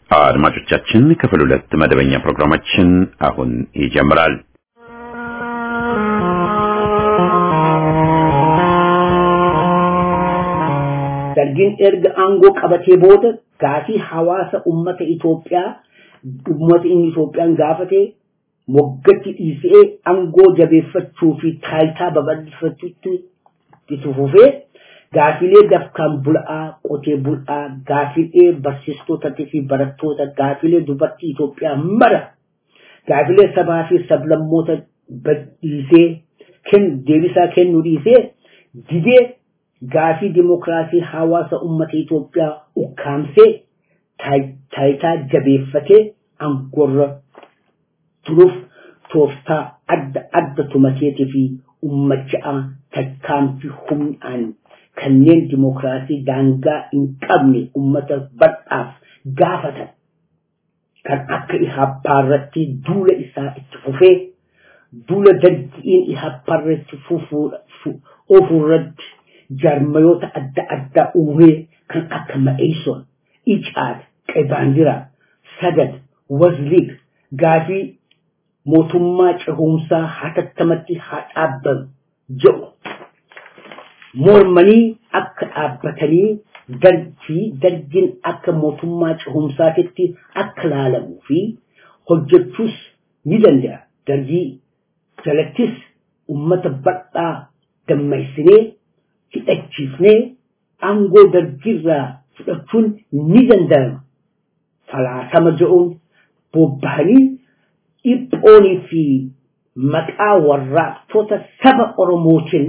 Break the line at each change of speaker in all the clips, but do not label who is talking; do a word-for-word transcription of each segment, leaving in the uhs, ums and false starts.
አድማጮቻችን ክፍል ሁለት መደበኛ ፕሮግራማችን አሁን ይጀምራል።
dargin erga ango qabate booda gaafii hawaasa ummata Itoophiyaa ummata Itoophiyaan gaafate moggatti dhiisee angoo jabeeffachuu fi taayitaa babal'ifachuutti itti gaafilee dafkaan bul'aa qotee bul'aa gaafilee barsiistootaa fi barattoota gaafilee dubartii Itoophiyaa mara gaafilee sabaa fi sablammoota dhiisee ken deebisaa kennu dhiisee didee gaafii demokraasii hawaasa ummata Itoophiyaa ukkaamsee taayitaa jabeeffatee angorra turuuf tooftaa adda adda tumateetii fi ummachaa takkaamti humnaan kanneen demokraasii daangaa hin qabne ummata badhaaf gaafatan kan akka ihappaarratti duula isaa itti fufee duula daddiin ihappaarratti fufuudha ofurratti jarmayoota adda addaa uumee kan akka Ma'eeson, Icaad, Qebaandira, Sagad, Wazliq gaafii mootummaa cehumsaa hatattamatti haa dhaabban jedhu mormanii akka dhaabbatanii dargii dargin akka mootummaa cehumsaatti akka laalamu fi hojjechuus ni danda'a. Dargii jalattis ummata badhaa dammaysinee hidhachiifnee angoo dargirraa fudhachuun ni danda'ama. Falaasama jedhuun bobbahanii dhiphoonii fi maqaa warraaqtoota saba Oromootiin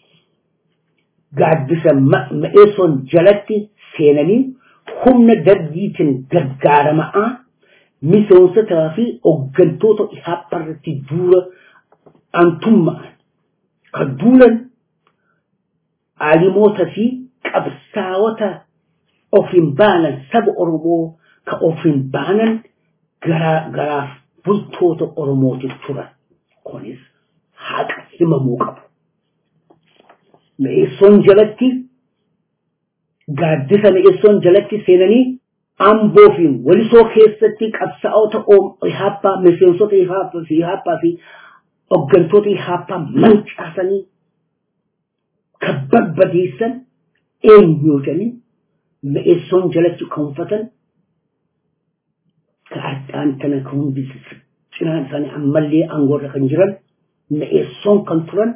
gaaddisa Ma'eeson jalatti seenanii humna dargiitiin gargaaramaa miseensotaa fi hooggantoota ihapparratti duula antummaa kan duulan alimoota fi qabsaa'ota ofiin baanan saba Oromoo ka ofiin baanan gara garaaf bultoota Oromootiif turan kunis haqa himamuu qabu. Ma'eeson jalatti gaaddisa Ma'eeson jalatti seenanii amboo fi walisoo keessatti qabsaa'ota ihappaa miseensota ihappaa fi ihappaa fi hooggantoota ihappaa mancaasanii kabbadeessan eenyuutanii Ma'eeson jalatti konfatan ka'aadhaan tana kumbisi cinaan isaanii ammallee aangoorra kan jiran Ma'eeson kan turan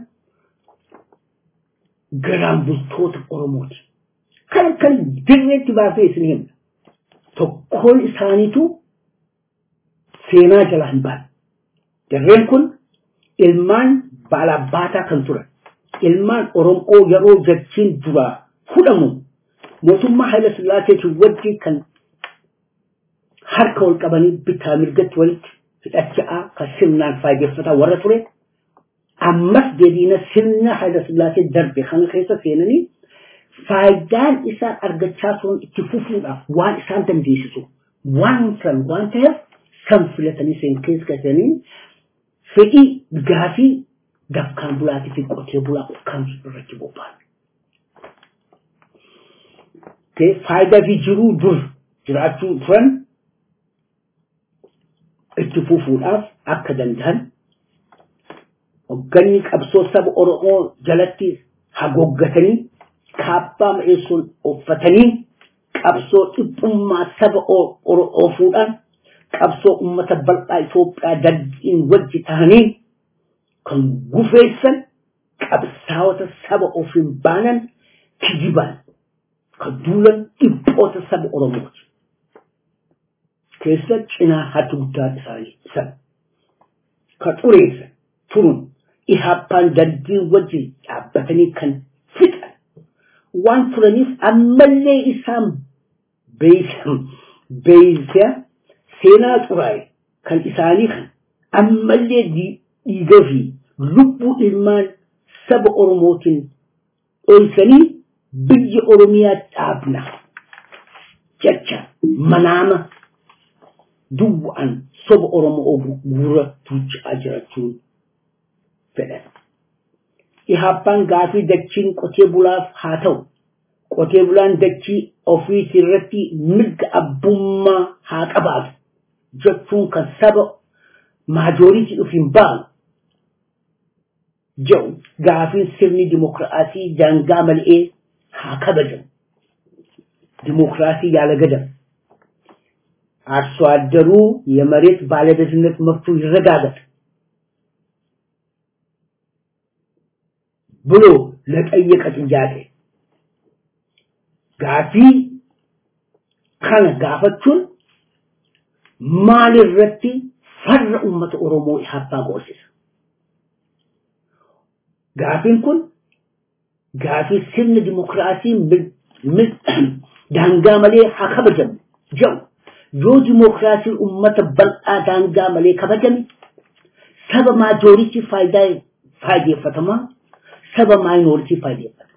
garaan bultoota Oromooti. Kan kan dirreetti baasee isin himna. Tokkoon isaaniitu seenaa jala hin baane. Dirreen kun ilmaan baalabbaataa kan turan. Ilmaan Oromoo yeroo jachiin duraa fudhamu mootummaa Haayile Sillaaseetiin wajjin kan harka wal qabanii bitaa mirgatti walitti hidhachaa kan sirnaan faayideffataa warra ture. Ammas deebiina sirna Haayile Sillaasee darbe kana keessa seenanii faayidaan isaan argachaa turan itti fufuudhaaf waan isaan dandeessisu waan san waan ta'eef san filatanii seen keessa seenanii fedhii gaafii dafkaan bulaatii fi qotee bulaa ukkaamsu irratti bobba'an. Faayidaa fi jiruu dur jiraachuu turan itti fufuudhaaf akka danda'an hoogganni qabsoo saba Oromoo jalatti hagooggatanii kaabbaa Ma'eeson uffatanii qabsoo dhiphummaa saba Oromoo fuudhaan qabsoo ummata bal'aa Itoophiyaa dargiin wajji ta'anii kan gufeessan qabsaa'ota saba ofiin baanan kijibaan kan duulan dhiphoota saba Oromooti. Keessa cinaa hatu guddaa isaanii san ka xureessan turun ihappaan dargiin wajji dhaabbatanii kan fixan waan turaniif ammallee isaan beeysan beeysa seenaa xuraa'e kan isaanii kan ammallee dhiiga fi lubbuu ilmaan saba Oromootiin dhoysanii biyya Oromiyaa dhaabna jecha manaama duwwaan saba Oromoo gurra tuuchaa jirachuun fedhan. Ihappaan gaafii dachiin qotee bulaaf haa ta'u qotee bulaan dachii ofii irratti mirga abbummaa haa qabaatu jechuun kan saba maajoriitii dhufiin ba'an jedhu gaafiin sirni dimokiraasii daangaa malee haa kabajamu. Dimokiraasii yaala gadam አርሶ አደሩ የመሬት ባለቤትነት መብቱ ይረጋገጥ ብሎ ለጠየቀ ጥያቄ ጋፊ ካነ ጋፈቹን ማልረቲ ፈር ኡመት ኦሮሞ ኢሃፓ ጎሲስ ጋፊን ኩን ጋፊ ስን ዲሞክራሲ ምን ዳንጋ መሌ ሐከበጀም ጀው जो डिमोक्रेसी उम्मत बल्आ दांगा मले खबजन सब majority फायदा फायदे फतमा सब minority फायदे फतमा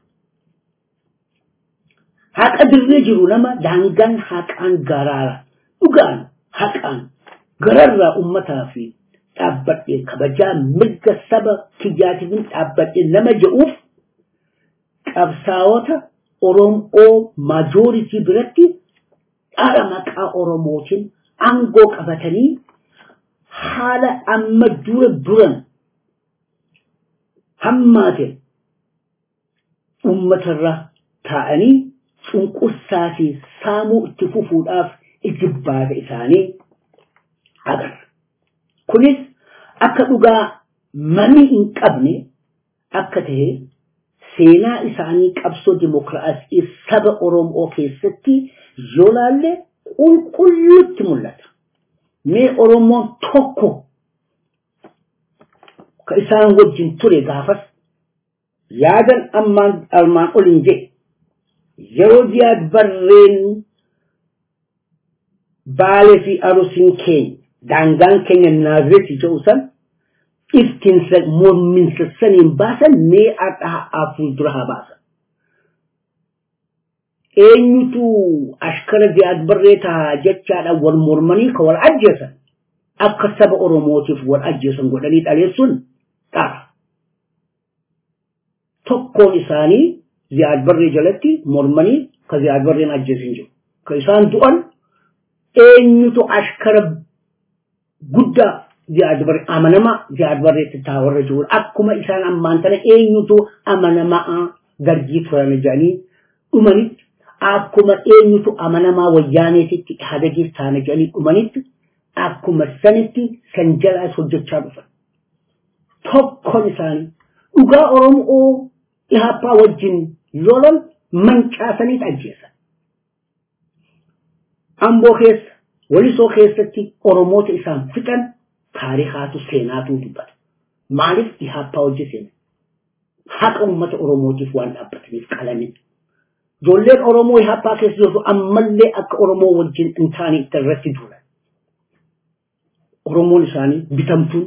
हाक अदरने जिरू लमा दांगन हाकान गरारा उगान हाकान गररा उम्मता fi tabbate kabaja migga सब kijatin tabbate namajuf qabsawata oromo majority biratti أرمك أوروموتين أنغوك أبتني حالة أما دور برن هماتين أمة الرا تاني سنقو الساسي سامو اتفوفو الأف إجباد إساني أغر كنس أكدوغا مني إنكبني أكده سينا إساني كبسو ديمقراطي سبا أوروم أوكي ستي Zolale ul kullut mullat me oromo tokko ka isan wajin ture gafas yadan amman alman olinje yodiad barren bale fi arusin ken dangan kenya nazeti jousan iftin sa mon min sanin basan me ata afu durha basa eenyutu ashkara ziyaad barreeta jechaadha wal mormanii ka wal ajjeesan akka saba oromootiif wal ajjeesan godhanii dhaleessuun dhaaba tokkoon isaanii ziyaad barree jalatti mormanii ka ziyaad barreen ajjeesin jiru ka isaan du'an eenyutu ashkara guddaa ziyaad barree amanama ziyaad barreetti taa warra jiru akkuma isaan ammaan tana eenyutu amanamaa gargii turan jedhanii dhumanitti akkuma eenyutu amanamaa wayyaaneetitti hadagiif taana jedhanii dhumanitti akkuma sanitti kan jalaas hojjechaa dhufan tokkoon isaanii dhugaa oromoo ihaapaa wajjin lolan mancaasanii ajjeesan amboo keessa walisoo keessatti oromoota isaan fixan taariikaatu seenaatu dubbata maaliif ihaapaa hojjetan haqa ummata oromootiif waan dhaabbataniif qalanii Jolleen Oromoo ihaapaa keessa jirtu ammallee akka Oromoo wajjin intaanii itti irratti duulan. Oromoon isaanii bitamtuun.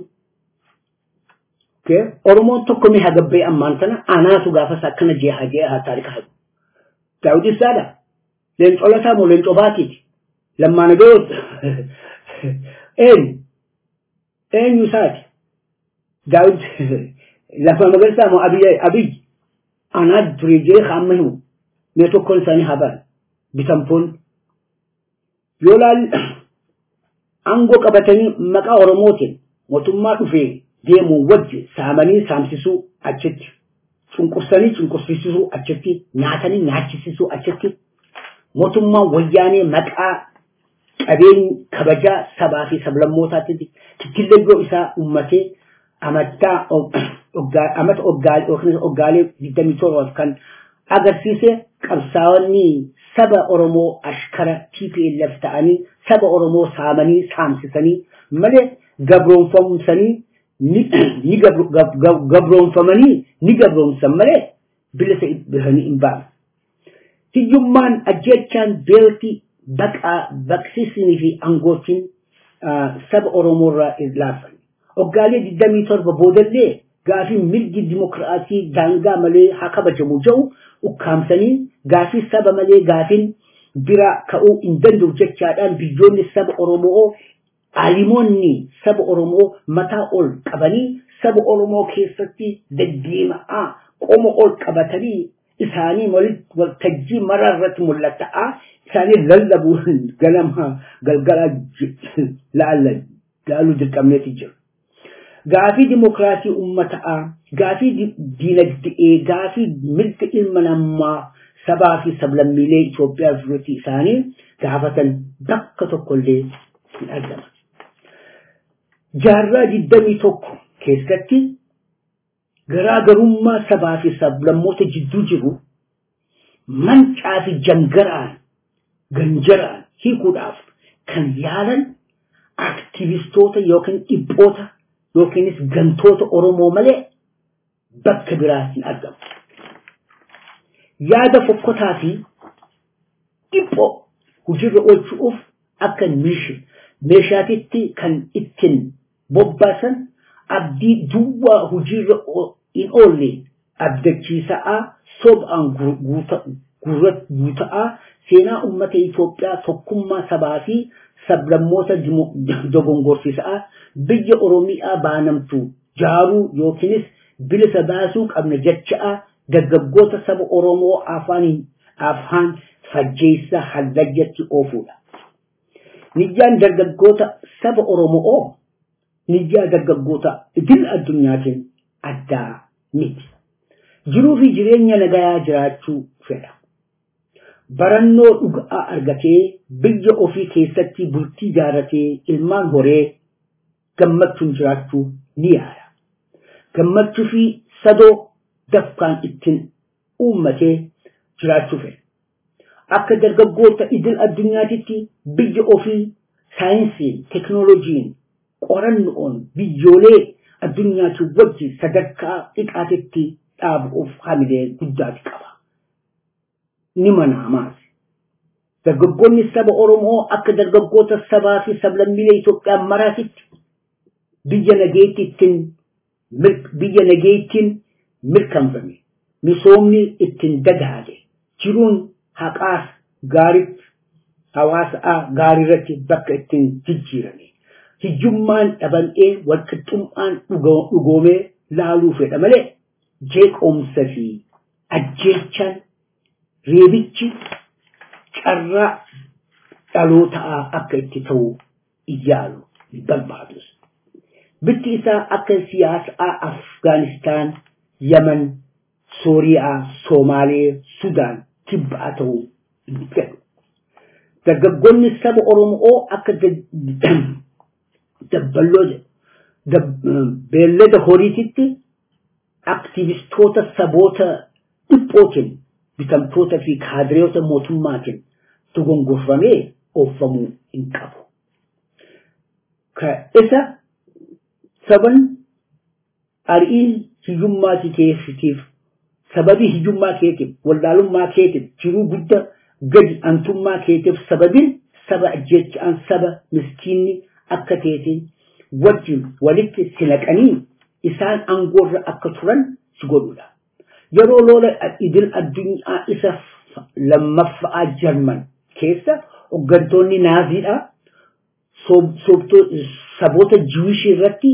Oromoon tokko mee hagabbee ammaan tana anaatu gaafas akkana jeehaa jeehaa taarika hagu. Daawit Isaadha. Leencoo lataa moo leencoo baatiiti. Lammaan ga'u eenyu eenyu isaati. Daawit lafa magarsaa moo abiyyi abiyyi anaa duree jeehaa amma himu. Metokon sani haban bitampoon yolal ango qabatanii maqaa oromootiin mootummaa dhufee deemu wajji saamanii saamsisuu achitti cunqursanii cunqursisuu achitti nyaatanii nyaachisisuu achitti mootummaa wayyaanee maqaa qabeen kabajaa sabaa fi sablammootaatti kitilleggoo isaa ummatee amattaa amata oggaalee digdamii torba kan agarsiise qabsaawonni saba oromoo ashkara T P L F ta'anii saba oromoo saamanii saamsisanii malee gabroonfamsanii ni gabroonfamanii ni gabroonsan malee bilisa ibhanii imbaan hiyyummaan ajjechaan beelti baqa baqsisanii fi angootiin saba oromoorraa islaafan oggaalee digdamii torba boodallee gaafii mirgi dimokiraasii daangaa malee haa kabajamu jedhu ukkaamsanii gaafii saba malee gaafiin bira ka'uu hin danda'u jechaadhaan biyyoonni saba oromoo alimoonni saba oromoo mataa ol qabanii saba oromoo keessatti deddeemaa qoma ol qabatanii isaanii waltajjii mararratti mul'ataa ثاني للبو قلمها قلقلا لعل قالوا دي كمية جر قافي ديمقراطي أمتها قافي دينك دي قافي ملك المنما سبا في سبلا ميلي إثيوبيا فروتي ثاني قافة دقة كل الأزمة جارة جدا توكو كيستي غراغرما سبا في سبلا موت جدو جرو من شافي جنجران جنجران هي كوداف كان يالن أكتيفيستوتا يوكن إبوتا يوكنس جنتوتا أورومو ملي بك براسين أدم يادا فكوتا في إبو هجر أولشوف أكن ميشي ميشاتي كان إتن بوباسن أبدي دوا هجر إن أولي أبدكي ساعة صوب أن غرط غوتا سينا أمة إثيوبيا تقوم سباسي سبلموتا دوغونغورسي ساعة بيجي أوروميا بانمتو جارو يوكينس بلسا باسوك أبن جتشاء دقبقوتا سب أورومو أفاني أفهان فجيسا حدجتي أوفولا نجان دقبقوتا سب أورومو أو نجان دقبقوتا دل الدنياتين أدى ميت جرو في جرين ينقايا جراتشو فلا برنو أغا أرغتي بيجي أوفي كيستي بلتي جارتي إلمان هوري gammachuun jiraachuu ni yaada. Gammachuu fi sadoo dafkaan ittiin uummatee jiraachuu fedha. Akka dargaggoota idil addunyaatitti biyya ofii saayinsiin, teknooloojiin, qorannoon biyyoolee addunyaatti wajji sadarkaa xiqqaatitti dhaabuuf hamilee guddaati qaba. Ni manaamaas. Dargaggoonni saba Oromoo akka dargaggoota sabaa fi sablammiilee Itoophiyaa maraatitti biyya nageettiin biyya nageettiin mirkanfame misoomni ittiin dagaage jiruun haqaas gaariitti hawaasa gaariirratti bakka ittiin jijjiirame hiyyummaan dhabamee walqixxummaan dhugoomee laaluu fedha malee jeequmsa fi ajjeechaan reebichi carraa dhalootaa akka itti ta'u iyaalu barbaadus. Bitti isaa akka siyaasa Afgaanistaan, Yaman, Sooriyaa, Soomaalee, Sudaan kibbaa ta'uu hin fedhu. Dargaggoonni saba Oromoo akka dabballoota beellada horiititti aktivistoota saboota dhiphootiin bitamtoota fi kaadireota mootummaatiin dogongorfamee oofamuu hin qabu. Ka isa saban ariin hiyyummaa keetiif sababii hiyyummaa keetiif wallaalummaa keetiif jiruu guddaa gadi antummaa keetiif sababiin saba ajjeechaan saba miskiinni akka teetiin wajjin walitti silaqanii isaan aangoorra akka turan si godhudha. Yeroo lola idil addunyaa isa lammaffaa Jarman keessa hoggantoonni naaziidha saboota Jiwishii irratti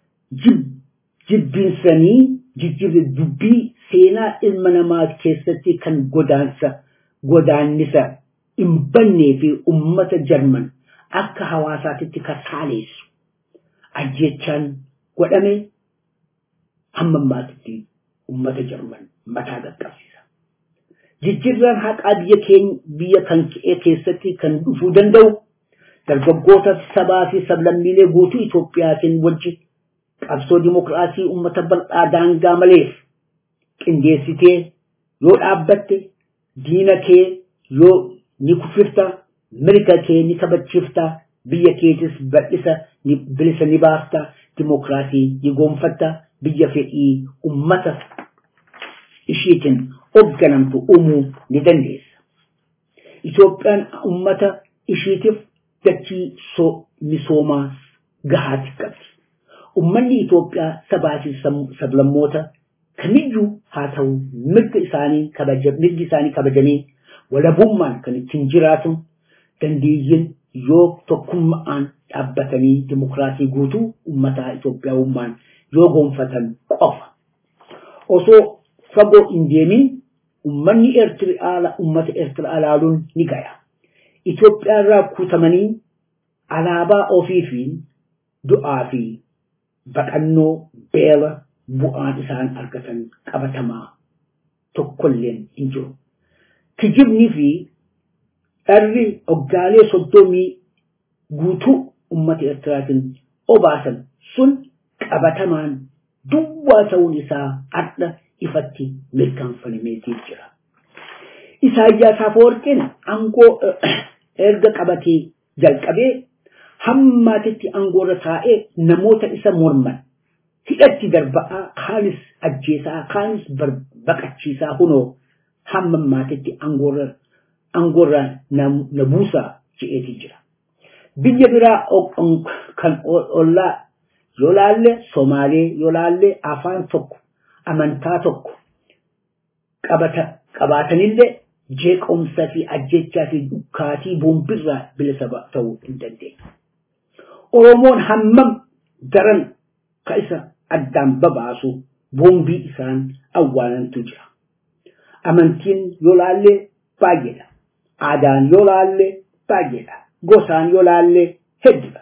jibbinsanii jijjiirri dubbii seenaa ilma namaa keessatti kan godaansa godaannisa hin bannee fi ummata Jarman akka hawaasaatitti kasaaleessu ajjeechaan godhame hamma ammaatitti ummata Jarman mataa qaqqabsiisa. Jijjiirraan haqaa biyya keenya biyya kan keessatti kan dhufuu danda'u dargaggoota sabaa fi sablammiilee guutuu Itoophiyaatiin wajjin qabsoo dimokiraasii ummata bal'aa daangaa maleef qindeessitee yoo dhaabbatte diina kee yoo ni kuffifta mirga kee ni kabachiifta biyya keetis bal'isa bilisa ni baafta dimokiraasii ni gonfatta biyya fedhii ummata ishiitiin hoogganamtu uumuu ni dandeessa. Itoophiyaan ummata ishiitiif dachii soo misoomaa gahaati qabdi. Ummanni Itoophiyaa sabaa fi sablammoota kamiyyuu haa ta'u mirga isaanii kabajamee mirgi isaanii kabajamee walabummaan kan ittiin jiraatu dandeeyyiin yoo tokkummaan dhaabbatanii dimokiraasii guutuu ummata Itoophiyaawummaan yoo gonfatan qofa. Osoo fagoo hin deemin ummanni Eertiraa ummata Eertiraa ilaaluun ni gaya. Itoophiyaa irraa kutamanii alaabaa ofii fi du'aa fi baqannoo beela bu'aan isaan argatan qabatamaa tokkolleen hin jiru. Kijibni fi dharri oggaalee soddomii guutuu ummata Eertiraatiin obaasan sun qabatamaan duwwaa ta'uun isaa adda ifatti mirkaneeffamee jira. Isaayyaas Afeworqiin aangoo erga qabatee jalqabee hammaatitti aangoorra taa'ee namoota isa morman hidhatti darba'aa kaanis ajjeesaa kaanis baqachiisaa hunoo hamma maatitti aangoorra aangoorra na buusaa je'eetii jira. Biyya biraa kan ollaa yoo laalle Somaalee yoo laalle afaan tokko amantaa tokko qabata qabaatanillee jeequmsa fi ajjechaa fi dukkaatii bombirraa bilisa ta'uu hin dandeenye. Oromoon hammam daran ka isa addaan babaasu bombii isaan awwaalantu jira. Amantiin yoo laalle baay'eedha. Aadaan yoo laalle baay'eedha. Gosaan yoo laalle hedduudha.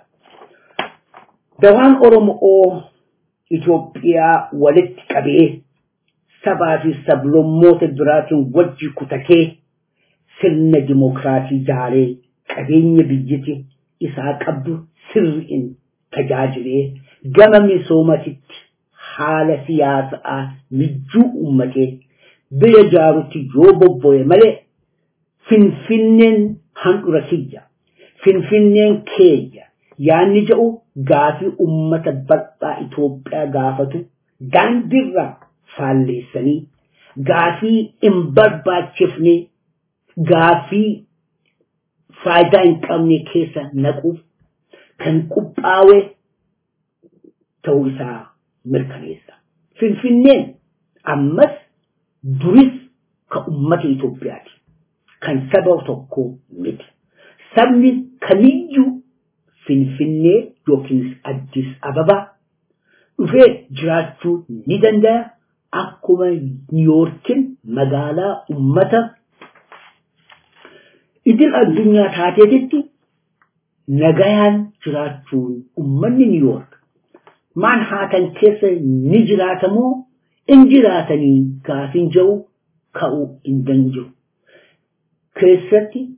Dawaan Oromoo Itoophiyaa walitti qabee sabaa fi sablammoota biraatiin wajji kutatee sirna dimokiraasii jaaree qabeenya biyyatti isaa qabdu sirriin tajaajilee gama misoomatitti haala siyaasaa mijjuu uummatee biyya jaarutti yoo bobbo'e malee Finfinneen handhuura kiyya Finfinneen keeyya yaanni jedhu gaafii ummata bal'aa Itoophiyaa gaafatu daandiirraa faalleessanii gaafii hin barbaachifne gaafii faayidaa hin qabne keessa naquuf kan qophaa'e ta'uu isaa mirkaneessa. Finfinneen ammas duris ka ummata Itoophiyaati. Kan saba tokko miti. Sabni kamiyyuu Finfinnee yookiin Addis Ababaa dhufee jiraachuu ni danda'a. Akkuma Niiyorkiin magaalaa ummata idil addunyaa taateetitti nagayaan jiraachuun ummanni Niiyork Manhattan keessa ni jiraatamoo in jiraatanii gaafin jiru ka'uu hin danda'u. Keessatti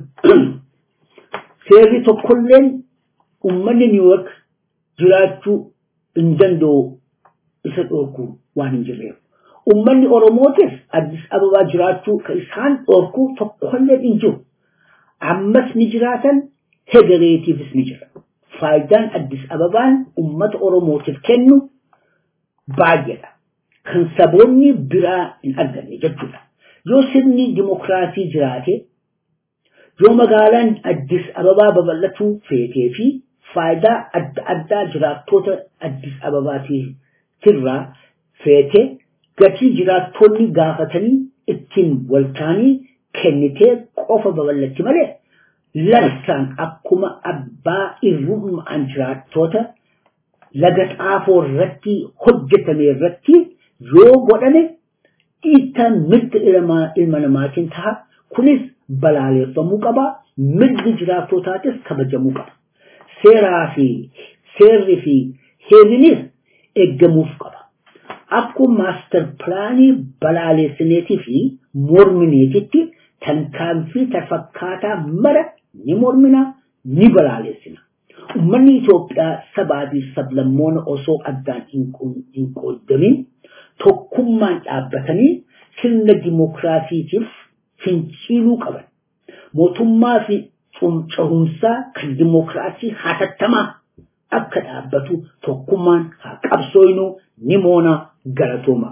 seerri tokkolleen ummanni Niiyork jiraachuu hin danda'u isa dhorku waan hin jirreef. Ummanni Oromootis Addis Ababaa jiraachuu ka isaan dhorku tokkolleen hin jiru. Ammas ni jiraatan hegereetiifis ni jira. Faayidaan Addis Ababaan ummata Oromootiif kennu baay'eedha. Kan saboonni biraa hin arganne jechuudha. Yoo sirni dimokiraasii jiraate, yoo magaalaan Addis Ababaa babal'achuu feetee fi faayidaa adda addaa jiraattota Addis Ababaatirraa feete gatii jiraattonni gaafatanii ittiin waltaanii kennitee qofa babal'atti malee larsaan akkuma abbaa irrumaan jiraattota laga xaafoo irratti hojjetame irratti yoo godhame dhiittaan mirga ilma namaatiin ta'a. Kunis balaaleffamuu qaba. Mirgi jiraattotaatis kabajamuu qaba. Seeraa fi seerri fi heerinis eeggamuuf qaba. Akkuma maaster pilaanii balaalessineetii fi mormineetitti tarkaanfii tafakkaataa mara ni mormina ni balaalessina. Ummanni Itoophiyaa sabaa fi sablammoota osoo addaan hin qoodamin tokkummaan dhaabbatanii sirna dimokiraasiitiif finciluu qaban. Mootummaa fi cumcahumsaa kan dimokiraasii hatattamaa akka dhaabbatu tokkummaan haa qabsoofnu ni moona galatooma.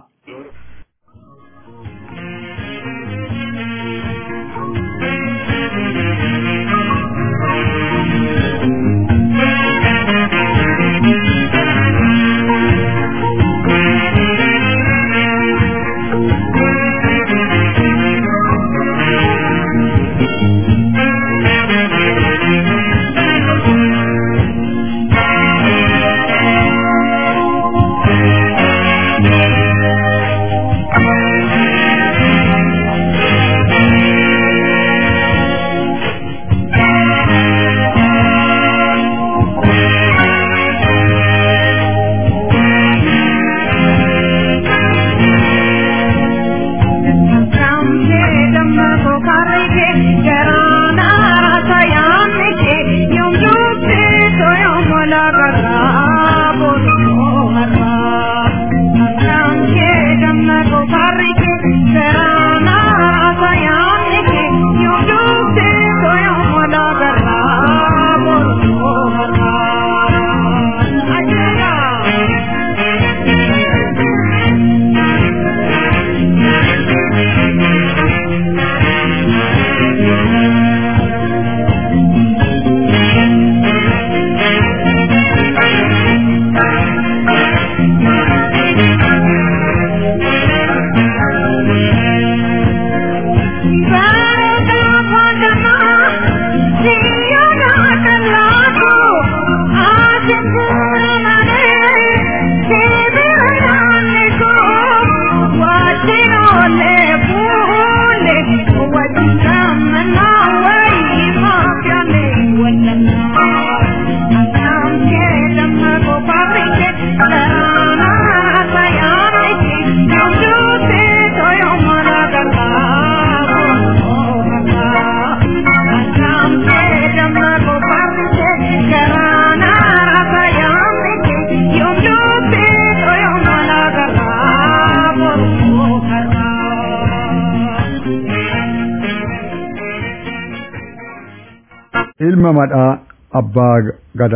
ኢልማማዳ አባ ገዳ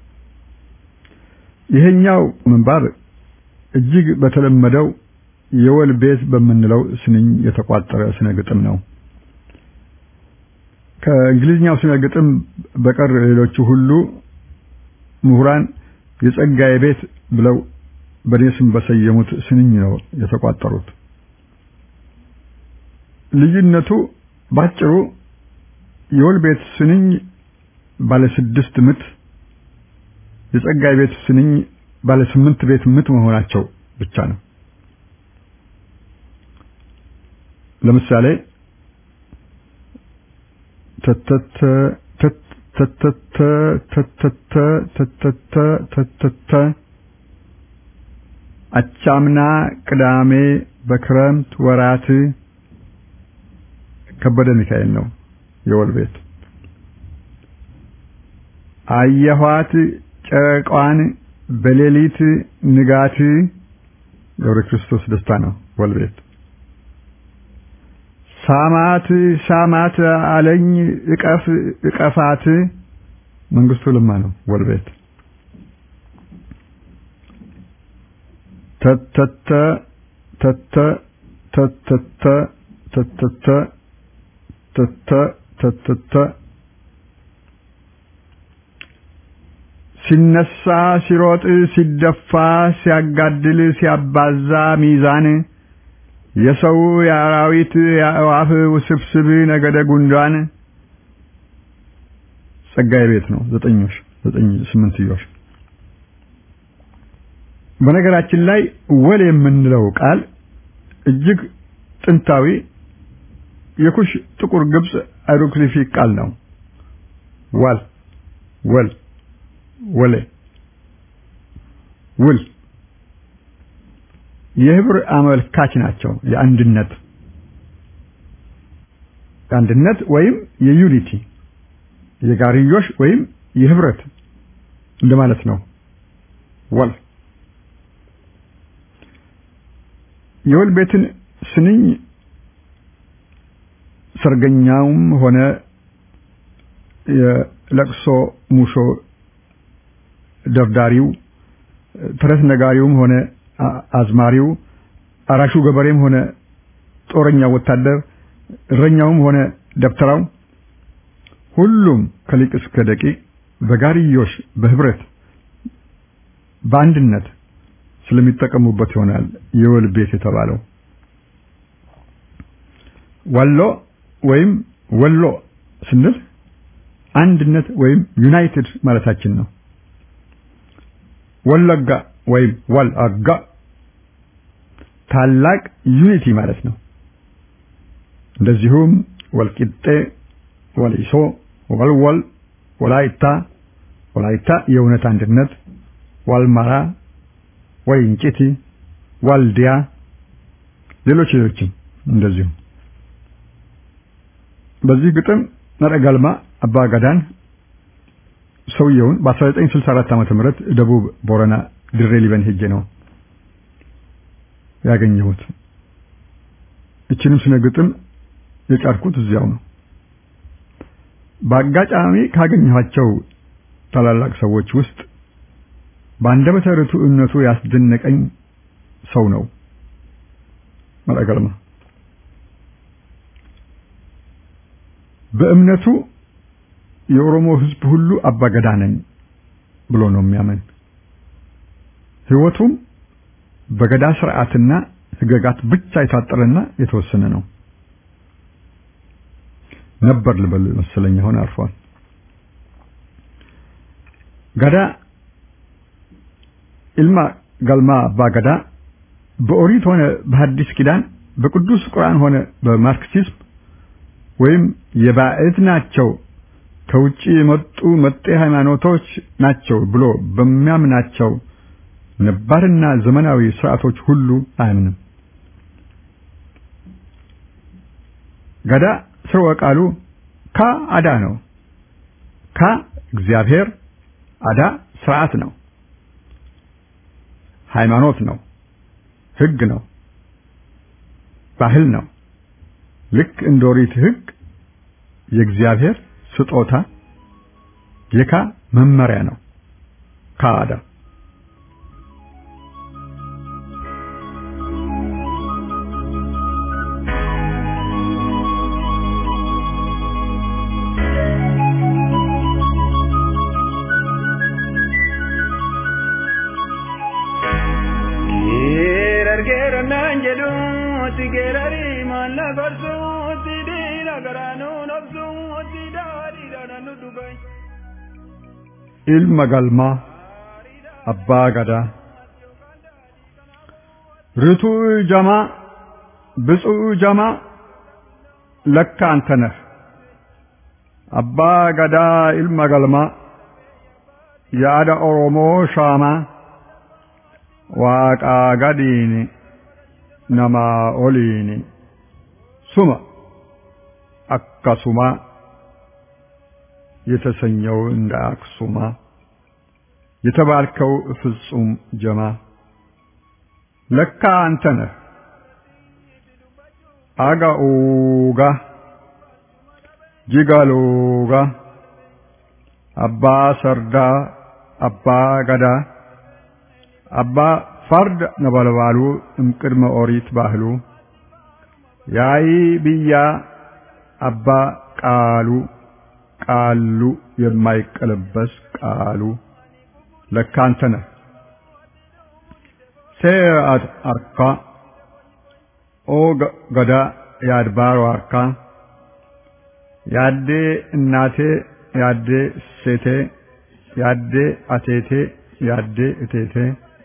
ይሄኛው ምንባር እጅግ በተለመደው የወል ቤት በመንለው ስንኝ የተቋጠረ ስነ ግጥም ነው። ከእንግሊዝኛው ስነ ግጥም በቀር ሌሎቹ ሁሉ ምሁራን የጸጋዬ ቤት ብለው በደስም በሰየሙት ስንኝ ነው የተቋጠሩት። ልዩነቱ ባጭሩ የወል ቤት ስንኝ ባለ ስድስት ምት የጸጋዬ ቤት ስንኝ ባለ ስምንት ቤት ምት መሆናቸው ብቻ ነው። ለምሳሌ ተተተ ተተተ ተተተ ተተተ ተተተ አቻምና ቅዳሜ በክረምት ወራት ከበደ ሚካኤል ነው የወል ቤት። አየኋት ጨረቃዋን በሌሊት ንጋት ገብረ ክርስቶስ ደስታ ነው ወል ቤት። ሳማት ሳማት አለኝ እቀፍ እቀፋት መንግስቱ ለማ ነው ወል ቤት። ተተተ ተተ ተተተ ተተተ ተተ ተተተ ሲነሳ ሲሮጥ ሲደፋ ሲያጋድል ሲያባዛ ሚዛን የሰው ያራዊት ያዋፍ ውስብስብ ነገደ ጉንዳን ጸጋዬ ቤት ነው። ዘጠኞሽ ዘጠኝ ስምንትዮሽ። በነገራችን ላይ ወል የምንለው ቃል እጅግ ጥንታዊ የኩሽ ጥቁር ግብጽ ሃይሮግሊፊክ ቃል ነው። ዋል ወል ወለ ውል የህብር አመልካች ናቸው። የአንድነት አንድነት ወይም የዩኒቲ የጋርዮሽ ወይም የህብረት እንደማለት ነው። ወል የወል ቤትን ስንኝ ሰርገኛውም ሆነ የለቅሶ ሙሾ ደርዳሪው ተረት ነጋሪውም ሆነ አዝማሪው አራሹ ገበሬም ሆነ ጦረኛው ወታደር እረኛውም ሆነ ደብተራው ሁሉም ከሊቅ እስከ ደቂቅ በጋርዮሽ በህብረት በአንድነት ስለሚጠቀሙበት ይሆናል የወል ቤት የተባለው። ወሎ ወይም ወሎ ስንል አንድነት ወይም ዩናይትድ ማለታችን ነው። ወለጋ ወይም ወልአጋ ታላቅ ዩኒቲ ማለት ነው። እንደዚሁም ወልቂጤ ወሊሶ ወልወል ወላይታ ወላይታ የእውነት አንድነት ዋልማራ ወይንጭቲ ዋልዲያ ሌሎች ሌሎችም እንደዚሁ። በዚህ ግጥም ነረጋልማ አባ ገዳን ሰውየውን በ1964 ዓመተ ምህረት ደቡብ ቦረና ድሬ ሊበን ሄጄ ነው ያገኘሁት። እቺንም ስነ ግጥም የጫርኩት እዚያው ነው። በአጋጣሚ ካገኘኋቸው ታላላቅ ሰዎች ውስጥ በአንደበተ ርቱዕነቱ ያስደነቀኝ ሰው ነው ነረጋልማ። በእምነቱ የኦሮሞ ህዝብ ሁሉ አባ ገዳ ነኝ ብሎ ነው የሚያምን። ህይወቱም በገዳ ስርዓትና ህገጋት ብቻ የታጠረና የተወሰነ ነው ነበር ልበል መሰለኝ። አሁን አርፏል። ገዳ ኢልማ ገልማ አባ ገዳ በኦሪት ሆነ በሐዲስ ኪዳን በቅዱስ ቁርአን ሆነ በማርክሲዝም ወይም የባዕድ ናቸው ከውጪ የመጡ መጤ ሃይማኖቶች ናቸው ብሎ በሚያምናቸው ነባርና ዘመናዊ ስርዓቶች ሁሉ አያምንም። ገዳ ስርወ ቃሉ ካ አዳ ነው። ካ እግዚአብሔር፣ አዳ ስርዓት ነው፣ ሃይማኖት ነው፣ ህግ ነው፣ ባህል ነው። ልክ እንደ ኦሪት ህግ የእግዚአብሔር ስጦታ የካ መመሪያ ነው ካዳ ilma galma abbaa gadaa ርቱዕ ጀማ ብፁዕ ጀማ ለካ አንተ ነህ አባ ገዳ ilma galma yaada oromoo shaama waaqa gadiini nama oliini suma akkasuma የተሰኘው እንደ አክሱማ የተባልከው ፍጹም ጀማ ለካ አንተ ነህ አጋኡጋ ጂጋሎጋ አባ ሰርዳ አባ ገዳ አባ ፈርድ ነበልባሉ እምቅድመ ኦሪት ባህሉ ያይ ብያ አባ ቃሉ ቃሉ የማይቀለበስ ቃሉ ለካ አንተ ነህ ሰዓት አርካ ኦ ገዳ ያድባሩ አርካ ያዴ እናቴ ያዴ ሴቴ ያዴ አቴቴ ያዴ እቴቴ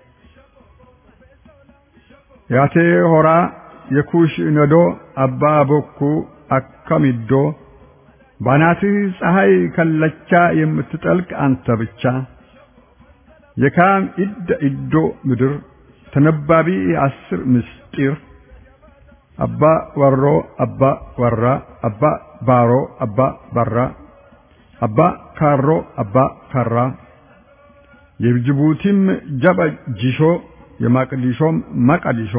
ያቴ ሆራ የኩሽ ነዶ አባ ቦኩ አከሚዶ ባናትህ ፀሐይ ከለቻ የምትጠልቅ አንተ ብቻ የካም ኢድ ኢዶ ምድር ተነባቢ አስር ምስጢር አባ ወሮ አባ ወራ አባ ባሮ አባ ባራ አባ ካሮ አባ ካራ የጅቡቲም ጀባ ጂሾ የማቅዲሾም ማቅዲሾ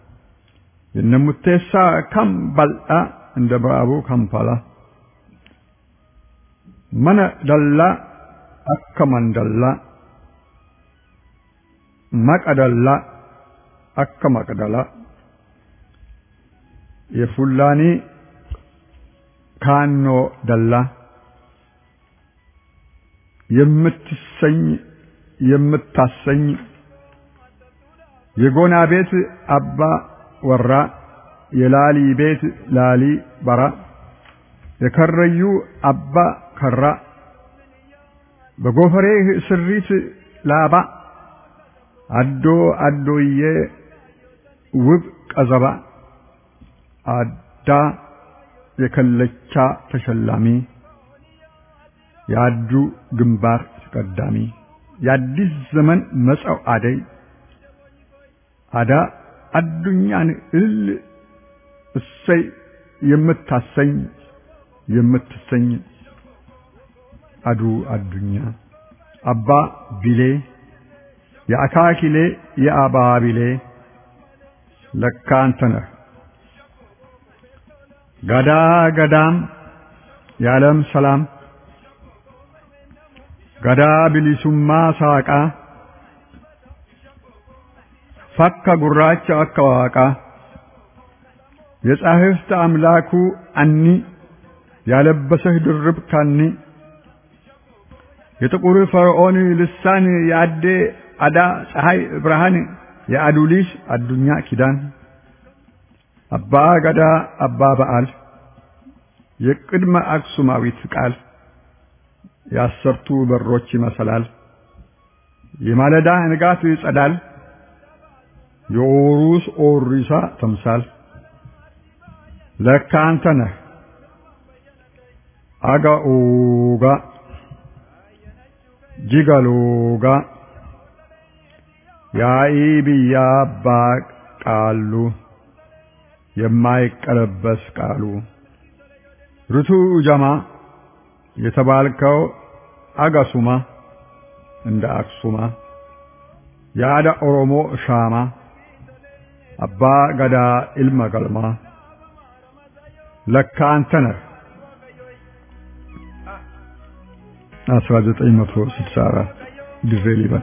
የነሙቴሳ ካምባላ እንደ ብራቡ ካምፓላ mana dalla akka mandalla maqadalla akka maqdala የፉላኒ ካኖ ደላ የምትሰኝ የምታሰኝ የጎና ቤት አባ ወራ የላሊ ቤት ላሊ በራ የከረዩ አባ ከራ በጎፈሬህ ስሪት ላባ አዶ አዶዬ ውብ ቀዘባ አዳ የከለቻ ተሸላሚ ያዱ ግንባር ተቀዳሚ የአዲስ ዘመን መጻው አደይ አዳ አዱኛን እል እሰይ የምታሰኝ የምትሰኝ አዱ አዱኛ አባ ቢሌ የአካኪሌ የአባ ቢሌ ለካ አንተ ነህ ገዳ ገዳም የዓለም ሰላም ገዳ ቢሊሱማ ሳቃ ፈካ ጉራቻ አከዋቃ የጻሕፍት አምላኩ አኒ ያለበሰህ ድርብ ካኒ የጥቁር ፈርዖን ልሳን ያዴ አዳ ፀሐይ ብርሃን የአዱሊስ አዱኛ ኪዳን አባ ገዳ አባ በዓል የቅድመ አክሱማዊት ቃል ያሰርቱ በሮች መሰላል የማለዳ ንጋት ጸዳል የኦሩስ ኦሪሳ ተምሳል ለካ አንተ ነህ አጋኡጋ ጂጋሎጋ ያኢብያ አባ ቃሉ የማይቀለበስ ቃሉ ርቱዕ ጀማ የተባልከው አጋሱማ እንደ አክሱማ ያዳ ኦሮሞ ሻማ አባ ገዳ ilma galma ለካ አንተ ነህ አስራ ዘጠኝ መቶ ስልሳ አራት ድሬ ሊበን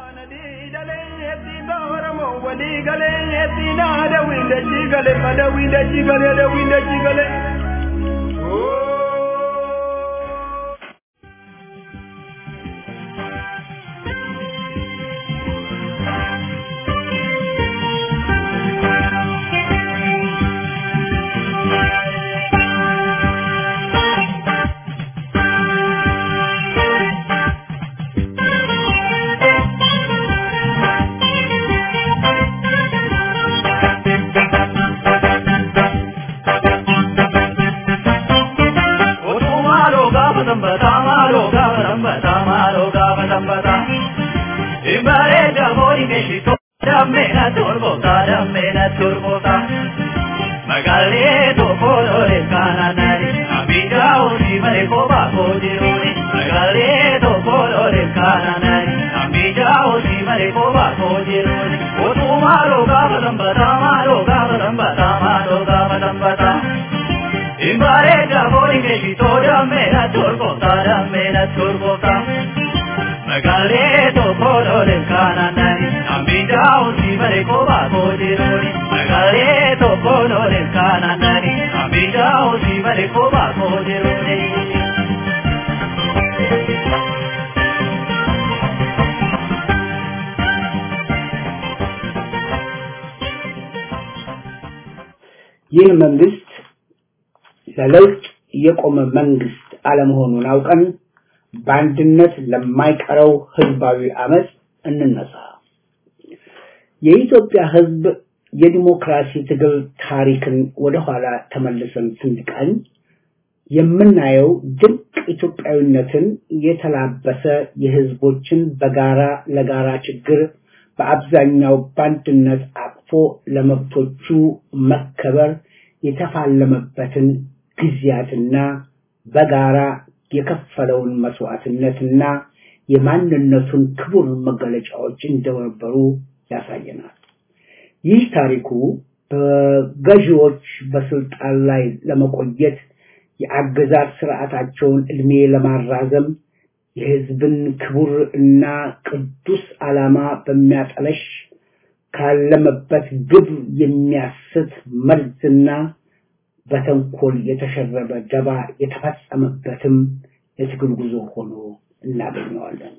ይህ መንግስት ለለውጥ የቆመ መንግስት አለመሆኑን አውቀን በአንድነት ለማይቀረው ህዝባዊ አመጽ እንነሳ። የኢትዮጵያ ህዝብ የዲሞክራሲ ትግል ታሪክን ወደ ኋላ ተመልሰን ስንቃኝ የምናየው ድንቅ ኢትዮጵያዊነትን የተላበሰ የህዝቦችን በጋራ ለጋራ ችግር በአብዛኛው ባንድነት አቅፎ ለመብቶቹ መከበር የተፋለመበትን ጊዜያትና በጋራ የከፈለውን መስዋዕትነትና የማንነቱን ክቡር መገለጫዎች እንደነበሩ ያሳየናል። ይህ ታሪኩ በገዢዎች በስልጣን ላይ ለመቆየት የአገዛዝ ስርዓታቸውን እድሜ ለማራዘም የህዝብን ክቡር እና ቅዱስ ዓላማ በሚያጠለሽ ካለመበት ግብ የሚያስት መርዝና በተንኮል የተሸረበ ደባ የተፈጸመበትም የትግል ጉዞ ሆኖ እናገኘዋለን።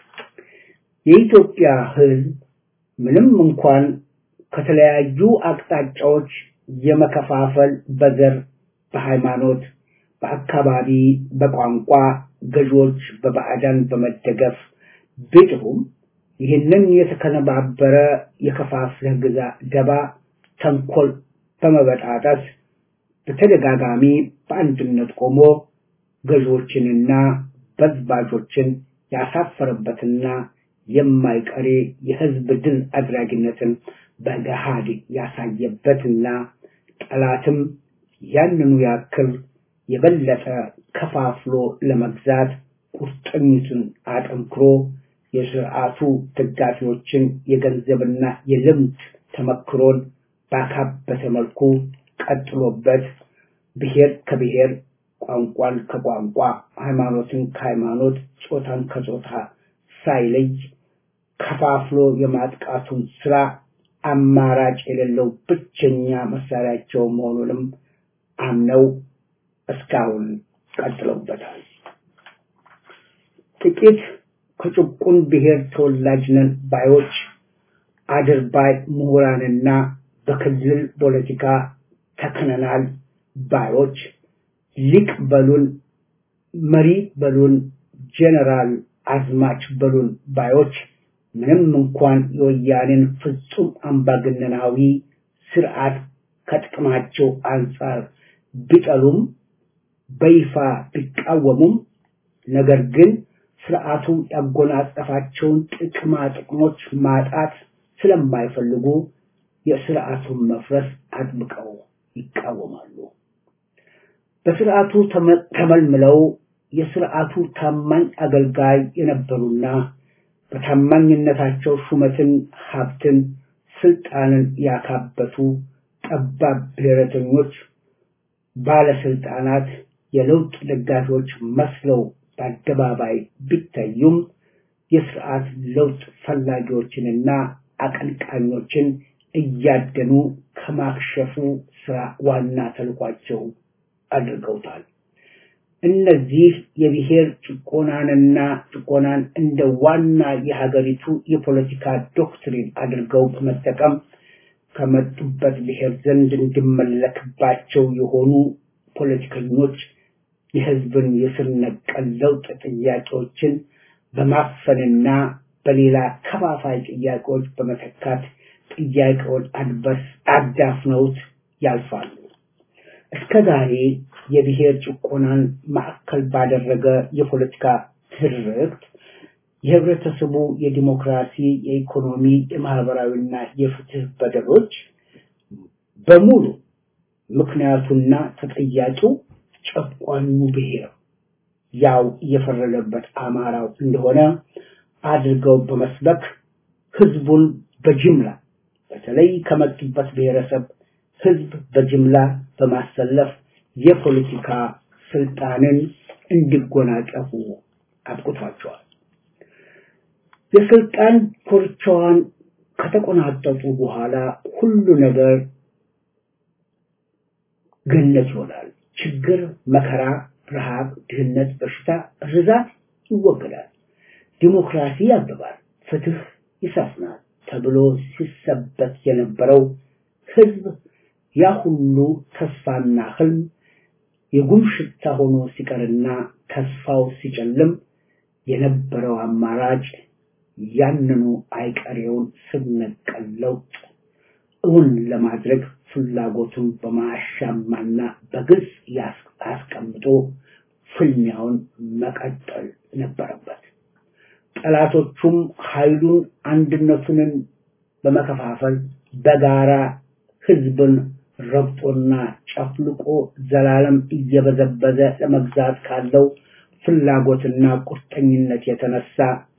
የኢትዮጵያ ህዝብ ምንም እንኳን ከተለያዩ አቅጣጫዎች የመከፋፈል በዘር፣ በሃይማኖት፣ በአካባቢ፣ በቋንቋ ገዢዎች በባዕዳን በመደገፍ ቢጥሩም ይህንን የተከነባበረ የከፋፍለህ ግዛ ደባ ተንኮል በመበጣጠስ በተደጋጋሚ በአንድነት ቆሞ ገዢዎችንና በዝባዦችን ያሳፈረበትና የማይቀሬ የህዝብ ድል አድራጊነትን በገሃድ ያሳየበትና ጠላትም ያንኑ ያክል የበለጠ ከፋፍሎ ለመግዛት ቁርጠኝቱን አጠንክሮ የሥርዓቱ ደጋፊዎችን የገንዘብና የልምድ ተመክሮን ባካበተ መልኩ ቀጥሎበት ብሔር ከብሔር፣ ቋንቋን ከቋንቋ፣ ሃይማኖትን ከሃይማኖት፣ ጾታን ከጾታ ሳይለይ ከፋፍሎ የማጥቃቱን ስራ አማራጭ የሌለው ብቸኛ መሳሪያቸው መሆኑንም አምነው እስካሁን ቀጥለውበታል። ጥቂት ከጭቁን ብሔር ተወላጅ ነን ባዮች አድርባይ ምሁራንና በክልል ፖለቲካ ተከነናል ባዮች ሊቅ በሉን፣ መሪ በሉን፣ ጀነራል አዝማች በሉን ባዮች ምንም እንኳን የወያኔን ፍጹም አምባገነናዊ ስርዓት ከጥቅማቸው አንፃር ቢጠሉም በይፋ ቢቃወሙም ነገር ግን ስርዓቱ ያጎናጸፋቸውን ጥቅማ ጥቅሞች ማጣት ስለማይፈልጉ የስርዓቱን መፍረስ አጥብቀው ይቃወማሉ። በስርዓቱ ተመልምለው የስርዓቱ ታማኝ አገልጋይ የነበሩና በታማኝነታቸው ሹመትን፣ ሀብትን፣ ስልጣንን ያካበቱ ጠባብ ብሔረተኞች ባለስልጣናት የለውጥ ደጋፊዎች መስለው በአደባባይ ቢታዩም የሥርዓት ለውጥ ፈላጊዎችንና አቀንቃኞችን እያደኑ ከማክሸፉ ስራ ዋና ተልኳቸው አድርገውታል። እነዚህ የብሔር ጭቆናንና ጭቆናን እንደ ዋና የሀገሪቱ የፖለቲካ ዶክትሪን አድርገው በመጠቀም ከመጡበት ብሔር ዘንድ እንዲመለክባቸው የሆኑ ፖለቲከኞች የህዝብን የስር ነቀል ለውጥ ጥያቄዎችን በማፈንና በሌላ ከፋፋይ ጥያቄዎች በመተካት ጥያቄውን አድበስ አዳፍነውት ያልፋሉ። እስከዛሬ የብሔር ጭቆናን ማዕከል ባደረገ የፖለቲካ ትርክት የህብረተሰቡ የዲሞክራሲ፣ የኢኮኖሚ፣ የማህበራዊና የፍትህ በደሎች በሙሉ ምክንያቱና ተጠያቂው ጨቋኙ ብሔር ያው የፈረደበት አማራው እንደሆነ አድርገው በመስበክ ህዝቡን በጅምላ በተለይ ከመጡበት ብሔረሰብ ህዝብ በጅምላ በማሰለፍ የፖለቲካ ስልጣንን እንዲጎናጸፉ አብቅቷቸዋል። የስልጣን ኮርቻዋን ከተቆናጠጡ በኋላ ሁሉ ነገር ገነት ይሆናል። ችግር፣ መከራ፣ ረሃብ፣ ድህነት፣ በሽታ፣ ርዛት ይወገዳል። ዲሞክራሲ ያብባል፣ ፍትህ ይሰፍናል ተብሎ ሲሰበክ የነበረው ህዝብ ያ ሁሉ ተስፋና ህልም የጉም ሽታ ሆኖ ሲቀርና ተስፋው ሲጨልም የነበረው አማራጭ ያንኑ አይቀሬውን ስር ነቀል ለውጥ እውን ለማድረግ ፍላጎቱን በማሻማና በግልጽ ያስቀምጦ ፍልሚያውን መቀጠል ነበረበት። ጠላቶቹም ኃይሉን አንድነቱን በመከፋፈል በጋራ ህዝብን ረብጦና ጨፍልቆ ዘላለም እየበዘበዘ ለመግዛት ካለው ፍላጎትና ቁርጠኝነት የተነሳ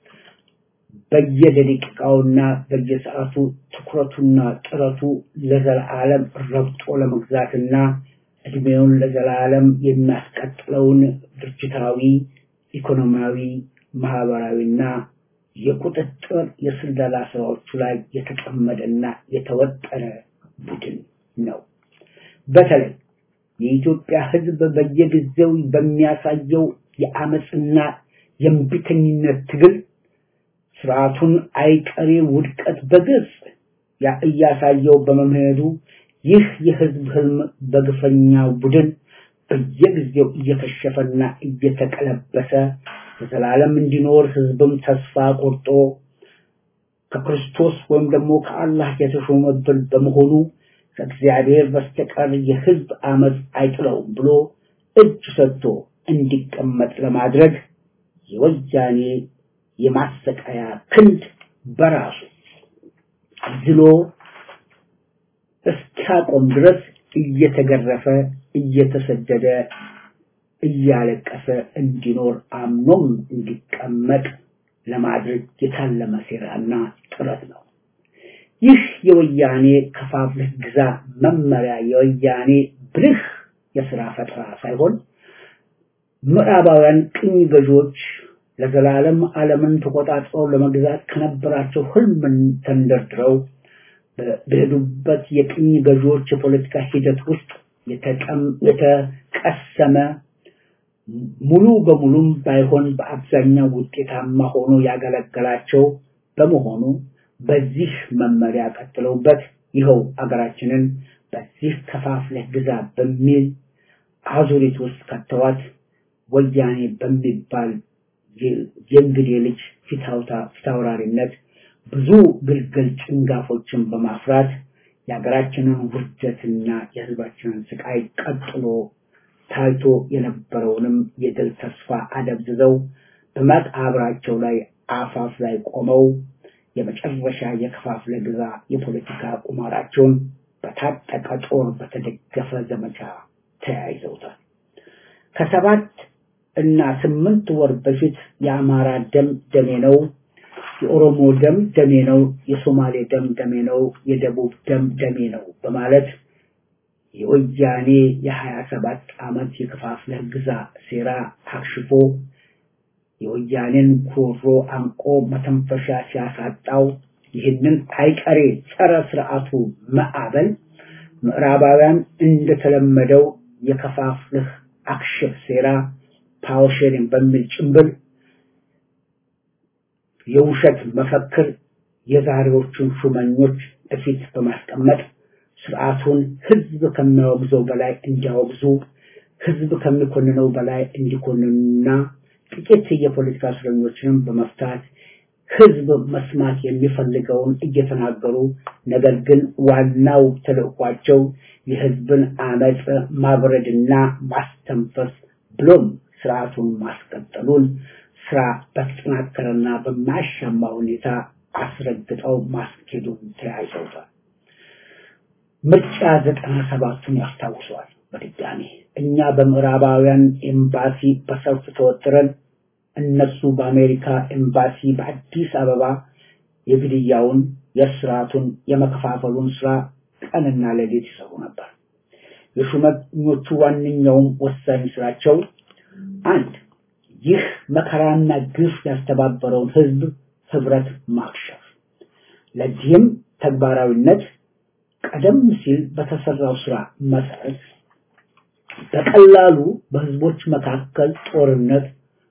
በየደቂቃውና በየሰዓቱ ትኩረቱና ጥረቱ ለዘላለም ረብጦ ለመግዛትና እድሜውን ለዘላለም የሚያስቀጥለውን ድርጅታዊ፣ ኢኮኖሚያዊ፣ ማህበራዊና የቁጥጥር የስለላ ስራዎቹ ላይ የተቀመደና የተወጠረ ቡድን ነው። በተለይ የኢትዮጵያ ህዝብ በየጊዜው በሚያሳየው የአመጽና የእምቢተኝነት ትግል ስርዓቱን አይቀሬ ውድቀት በግልጽ ያያሳየው በመምሄዱ ይህ የህዝብ ህልም በግፈኛ ቡድን በየጊዜው እየከሸፈና እየተቀለበሰ ለዘላለም እንዲኖር ህዝብም ተስፋ ቆርጦ ከክርስቶስ ወይም ደግሞ ከአላህ የተሾመበት በመሆኑ ከእግዚአብሔር በስተቀር የህዝብ አመጽ አይጥለውም ብሎ እጅ ሰጥቶ እንዲቀመጥ ለማድረግ የወያኔ የማሰቃያ ክንድ በራሱ ዝሎ እስካቆም ድረስ እየተገረፈ እየተሰደደ እያለቀሰ እንዲኖር አምኖም እንዲቀመጥ ለማድረግ የታለመ ሴራና ጥረት ነው። ይህ የወያኔ ከፋፍለህ ግዛ መመሪያ የወያኔ ብልህ የሥራ ፈጠራ ሳይሆን ምዕራባውያን ቅኝ ገዢዎች ለዘላለም ዓለምን ተቆጣጥረው ለመግዛት ከነበራቸው ህልምን ተንደርድረው በሄዱበት የቅኝ ገዢዎች የፖለቲካ ሂደት ውስጥ የተቀሰመ ሙሉ በሙሉም ባይሆን በአብዛኛው ውጤታማ ሆኖ ያገለገላቸው በመሆኑ በዚህ መመሪያ ቀጥለውበት ይኸው አገራችንን በዚህ ከፋፍለህ ግዛ በሚል አዙሪት ውስጥ ከተዋት ወያኔ በሚባል የእንግዴ ልጅ ፊታውታ ፊታውራሪነት ብዙ ግልግል ጭንጋፎችን በማፍራት የሀገራችንን ውርደትና የህዝባችንን ስቃይ ቀጥሎ ታይቶ የነበረውንም የድል ተስፋ አደብዝዘው በመቃብራቸው ላይ አፋፍ ላይ ቆመው የመጨረሻ የከፋፍለ ግዛ የፖለቲካ ቁማራቸውን በታጠቀ ጦር በተደገፈ ዘመቻ ተያይዘውታል። ከሰባት እና ስምንት ወር በፊት የአማራ ደም ደሜ ነው፣ የኦሮሞ ደም ደሜ ነው፣ የሶማሌ ደም ደሜ ነው፣ የደቡብ ደም ደሜ ነው በማለት የወያኔ የሀያ ሰባት ዓመት የከፋፍለህ ግዛ ሴራ ታክሽፎ የወያኔን ጉሮ አንቆ መተንፈሻ ሲያሳጣው ይህንን አይቀሬ ጸረ ስርዓቱ ማዕበል ምዕራባውያን እንደተለመደው የከፋፍለህ አክሽፍ ሴራ ፓወር ሼሪንግ በሚል ጭምብል የውሸት መፈክር የዛሬዎቹን ሹመኞች እፊት በማስቀመጥ ስርዓቱን ህዝብ ከሚያወግዘው በላይ እንዲያወግዙ ህዝብ ከሚኮንነው በላይ እንዲኮንኑና ጥቂት የፖለቲካ እስረኞችንም በመፍታት ህዝብ መስማት የሚፈልገውን እየተናገሩ ነገር ግን ዋናው ተልዕኳቸው የህዝብን አመጽ ማብረድና ማስተንፈስ ብሎም ስርዓቱን ማስቀጠሉን ስራ በተጠናከረና በማያሻማ ሁኔታ አስረግጠው ማስኬዱን ተያይዘውታል። ምርጫ ዘጠና ሰባቱን ያስታውሰዋል። በድጋሚ እኛ በምዕራባውያን ኤምባሲ በሰልፍ ተወጥረን እነሱ በአሜሪካ ኤምባሲ በአዲስ አበባ የግድያውን የስርዓቱን የመከፋፈሉን ስራ ቀንና ሌሊት ይሰሩ ነበር። የሹመኞቹ ዋነኛውም ወሳኝ ስራቸው አንድ ይህ መከራና ግፍ ያስተባበረውን ህዝብ ህብረት ማክሸፍ። ለዚህም ተግባራዊነት ቀደም ሲል በተሰራው ስራ መሰረት በቀላሉ በህዝቦች መካከል ጦርነት፣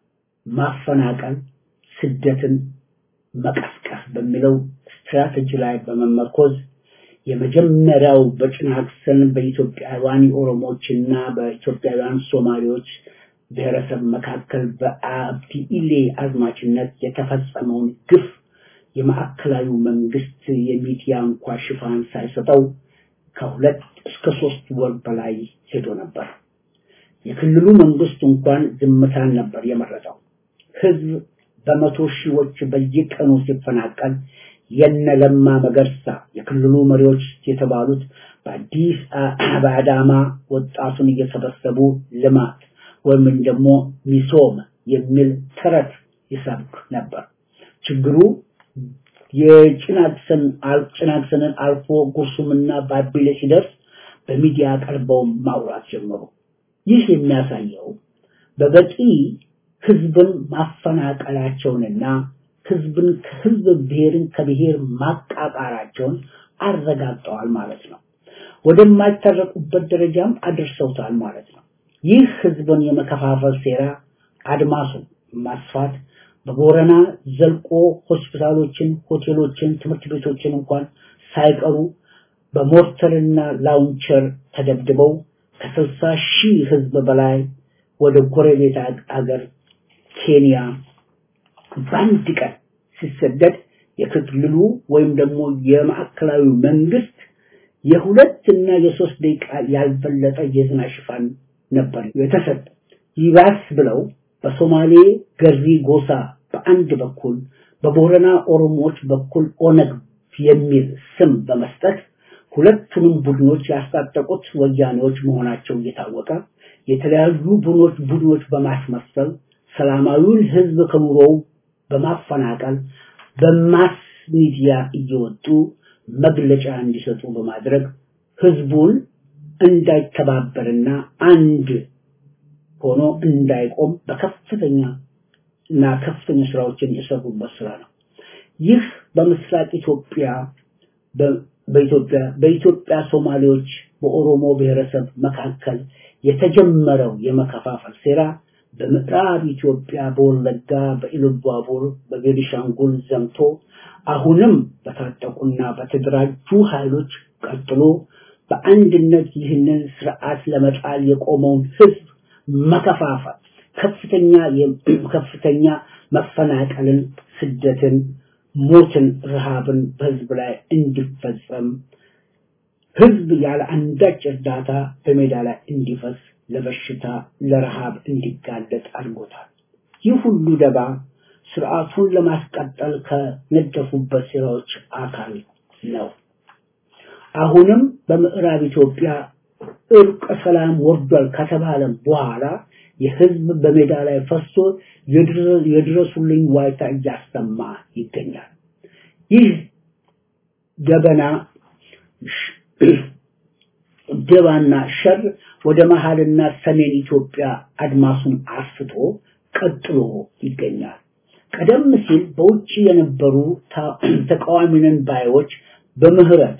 ማፈናቀል፣ ስደትን መቀስቀስ በሚለው ስትራቴጂ ላይ በመመርኮዝ የመጀመሪያው በጭናክሰን በኢትዮጵያውያን ኦሮሞዎችና በኢትዮጵያውያን ሶማሌዎች ብሔረሰብ መካከል በአብዲ ኢሌ አዝማችነት የተፈጸመውን ግፍ የማዕከላዊ መንግስት የሚዲያ እንኳን ሽፋን ሳይሰጠው ከሁለት እስከ ሶስት ወር በላይ ሄዶ ነበር። የክልሉ መንግስት እንኳን ዝምታን ነበር የመረጠው። ህዝብ በመቶ ሺዎች በየቀኑ ሲፈናቀል የነለማ መገርሳ የክልሉ መሪዎች የተባሉት በአዲስ አበባ ወጣቱን እየሰበሰቡ ልማት ወይም ደግሞ ሚሶም የሚል ተረት ይሰብክ ነበር። ችግሩ የጭናክሰን አልጭናክሰንን አልፎ ጉርሱምና ባቢሌ ሲደርስ በሚዲያ ቀርበው ማውራት ጀመሩ። ይህ የሚያሳየው በበቂ ህዝብን ማፈናቀላቸውንና ህዝብን ከህዝብ ብሔርን ከብሔር ማቃቃራቸውን አረጋግጠዋል ማለት ነው። ወደማይተረቁበት ደረጃም አድርሰውታል ማለት ነው። ይህ ህዝብን የመከፋፈል ሴራ አድማሱን ማስፋት በቦረና ዘልቆ ሆስፒታሎችን፣ ሆቴሎችን፣ ትምህርት ቤቶችን እንኳን ሳይቀሩ በሞርተርና ላውንቸር ተደብድበው ከስልሳ ሺህ ህዝብ በላይ ወደ ጎረቤት አገር ኬንያ ባንድ ቀን ሲሰደድ የክልሉ ወይም ደግሞ የማዕከላዊ መንግስት የሁለት እና የሶስት ደቂቃ ያልበለጠ የዜና ሽፋን ነበር የተሰጠ። ይባስ ብለው በሶማሌ ገሪ ጎሳ በአንድ በኩል በቦረና ኦሮሞዎች በኩል ኦነግ የሚል ስም በመስጠት ሁለቱንም ቡድኖች ያስታጠቁት ወያኔዎች መሆናቸው እየታወቀ የተለያዩ ቡድኖች ቡድኖች በማስመሰል ሰላማዊውን ህዝብ ከኑሮው በማፈናቀል በማስ ሚዲያ እየወጡ መግለጫ እንዲሰጡ በማድረግ ህዝቡን እንዳይተባበርና አንድ ሆኖ እንዳይቆም በከፍተኛ እና ከፍተኛ ስራዎችን የሰሩበት ስራ ነው። ይህ በምስራቅ ኢትዮጵያ በኢትዮጵያ በኢትዮጵያ ሶማሌዎች በኦሮሞ ብሔረሰብ መካከል የተጀመረው የመከፋፈል ሴራ በምዕራብ ኢትዮጵያ በወለጋ በኢሉባቡር በቤኒሻንጉል ዘምቶ አሁንም በታጠቁና በተደራጁ ኃይሎች ቀጥሎ በአንድነት ይህንን ስርዓት ለመጣል የቆመውን ህዝብ መከፋፈል ከፍተኛ ከፍተኛ መፈናቀልን፣ ስደትን፣ ሞትን፣ ረሃብን በህዝብ ላይ እንዲፈጸም ህዝብ ያለ አንዳች እርዳታ በሜዳ ላይ እንዲፈስ ለበሽታ ለረሃብ እንዲጋለጥ አድርጎታል። ይህ ሁሉ ደባ ስርዓቱን ለማስቀጠል ከነደፉበት ስራዎች አካል ነው። አሁንም በምዕራብ ኢትዮጵያ እርቅ ሰላም ወርዷል ከተባለ በኋላ የህዝብ በሜዳ ላይ ፈሶ የድረሱልኝ ዋይታ እያሰማ ይገኛል። ይህ ገበና ደባና ሸር ወደ መሃልና ሰሜን ኢትዮጵያ አድማሱን አስፍቶ ቀጥሎ ይገኛል። ቀደም ሲል በውጭ የነበሩ ተቃዋሚንን ባዮች በምህረት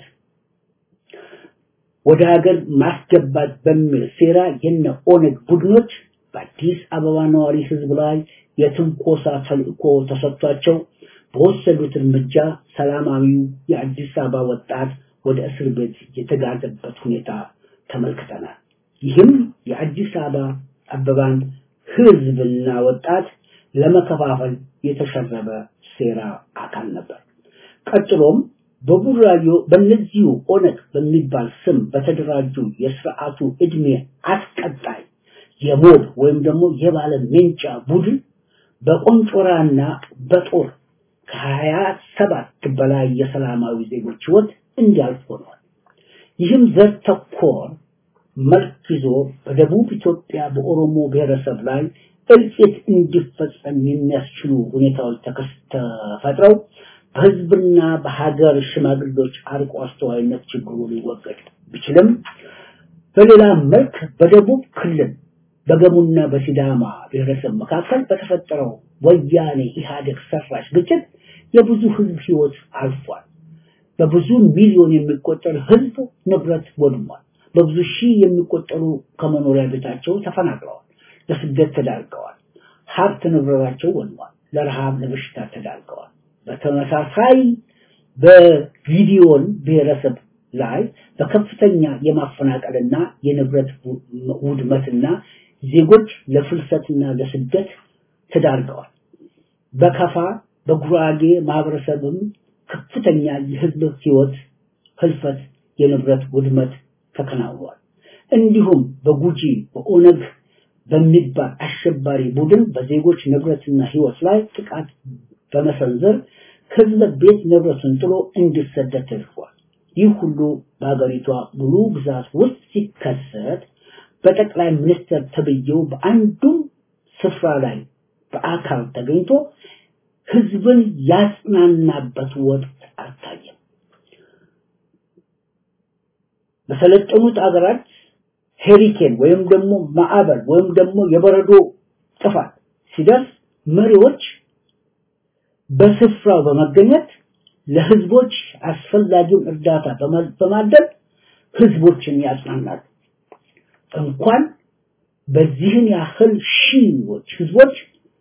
ወደ ሀገር ማስገባት በሚል ሴራ የነ ኦነግ ቡድኖች በአዲስ አበባ ነዋሪ ህዝብ ላይ የትንኮሳ ተልእኮ ተሰጥቷቸው በወሰዱት እርምጃ ሰላማዊው የአዲስ አበባ ወጣት ወደ እስር ቤት የተጋዘበት ሁኔታ ተመልክተናል። ይህም የአዲስ አበባ አበባን ህዝብና ወጣት ለመከፋፈል የተሸረበ ሴራ አካል ነበር። ቀጥሎም በቡራዮ በነዚሁ ኦነግ በሚባል ስም በተደራጁ የሥርዓቱ እድሜ አስቀጣይ የሞብ ወይም ደግሞ የባለ ሜንጫ ቡድን በቆንጮራና በጦር ከሀያ ሰባት በላይ የሰላማዊ ዜጎች ህይወት እንዲያልፍ ሆኗል። ይህም ዘር ተኮር መልክ ይዞ በደቡብ ኢትዮጵያ በኦሮሞ ብሔረሰብ ላይ እልቂት እንዲፈጸም የሚያስችሉ ሁኔታዎች ተፈጥረው በህዝብና በሀገር ሽማግሌዎች አርቆ አስተዋይነት ችግሩ ሊወገድ ቢችልም በሌላ መልክ በደቡብ ክልል በገሙና በሲዳማ ብሔረሰብ መካከል በተፈጠረው ወያኔ ኢህአዴግ ሰራሽ ግጭት የብዙ ህዝብ ህይወት አልፏል። በብዙ ሚሊዮን የሚቆጠር ህዝብ ንብረት ወድሟል። በብዙ ሺህ የሚቆጠሩ ከመኖሪያ ቤታቸው ተፈናቅለዋል፣ ለስደት ተዳርገዋል። ሀብት ንብረታቸው ወድሟል፣ ለረሃብ ለበሽታ ተዳርገዋል። በተመሳሳይ በጊዲዮን ብሔረሰብ ላይ በከፍተኛ የማፈናቀልና የንብረት ውድመትና ዜጎች ለፍልሰትና ለስደት ተዳርገዋል። በከፋ በጉራጌ ማህበረሰብም ከፍተኛ የህዝብ ህይወት ህልፈት የንብረት ውድመት ተከናውኗል። እንዲሁም በጉጂ በኦነግ በሚባል አሸባሪ ቡድን በዜጎች ንብረትና ህይወት ላይ ጥቃት በመሰንዘር ህዝብ ቤት ንብረቱን ጥሎ እንዲሰደድ ተደርጓል። ይህ ሁሉ በአገሪቷ ሙሉ ግዛት ውስጥ ሲከሰት በጠቅላይ ሚኒስትር ተብዬው በአንዱም ስፍራ ላይ በአካል ተገኝቶ ህዝብን ያጽናናበት ወቅት አልታየም። በሰለጠኑት አገራት ሄሪኬን ወይም ደግሞ ማዕበል ወይም ደግሞ የበረዶ ጥፋት ሲደርስ መሪዎች በስፍራው በመገኘት ለህዝቦች አስፈላጊውን እርዳታ በማድረግ ህዝቦችን ያጽናናሉ። እንኳን በዚህን ያህል ሺዎች ህዝቦች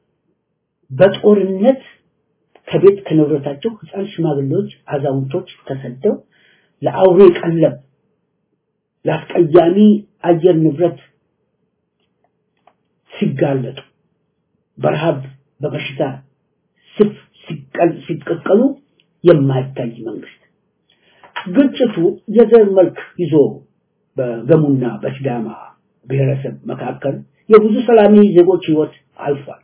በጦርነት ከቤት ከንብረታቸው ህፃን ሽማግሌዎች አዛውንቶች ተሰደው ለአውሬ ቀለብ ለአስቀያሚ አየር ንብረት ሲጋለጡ በረሃብ በበሽታ ስፍ ሲቀል ሲቀቀሉ የማይታይ መንግስት ግጭቱ የዘር መልክ ይዞ በገሙና በሲዳማ ብሔረሰብ መካከል የብዙ ሰላማዊ ዜጎች ህይወት አልፏል።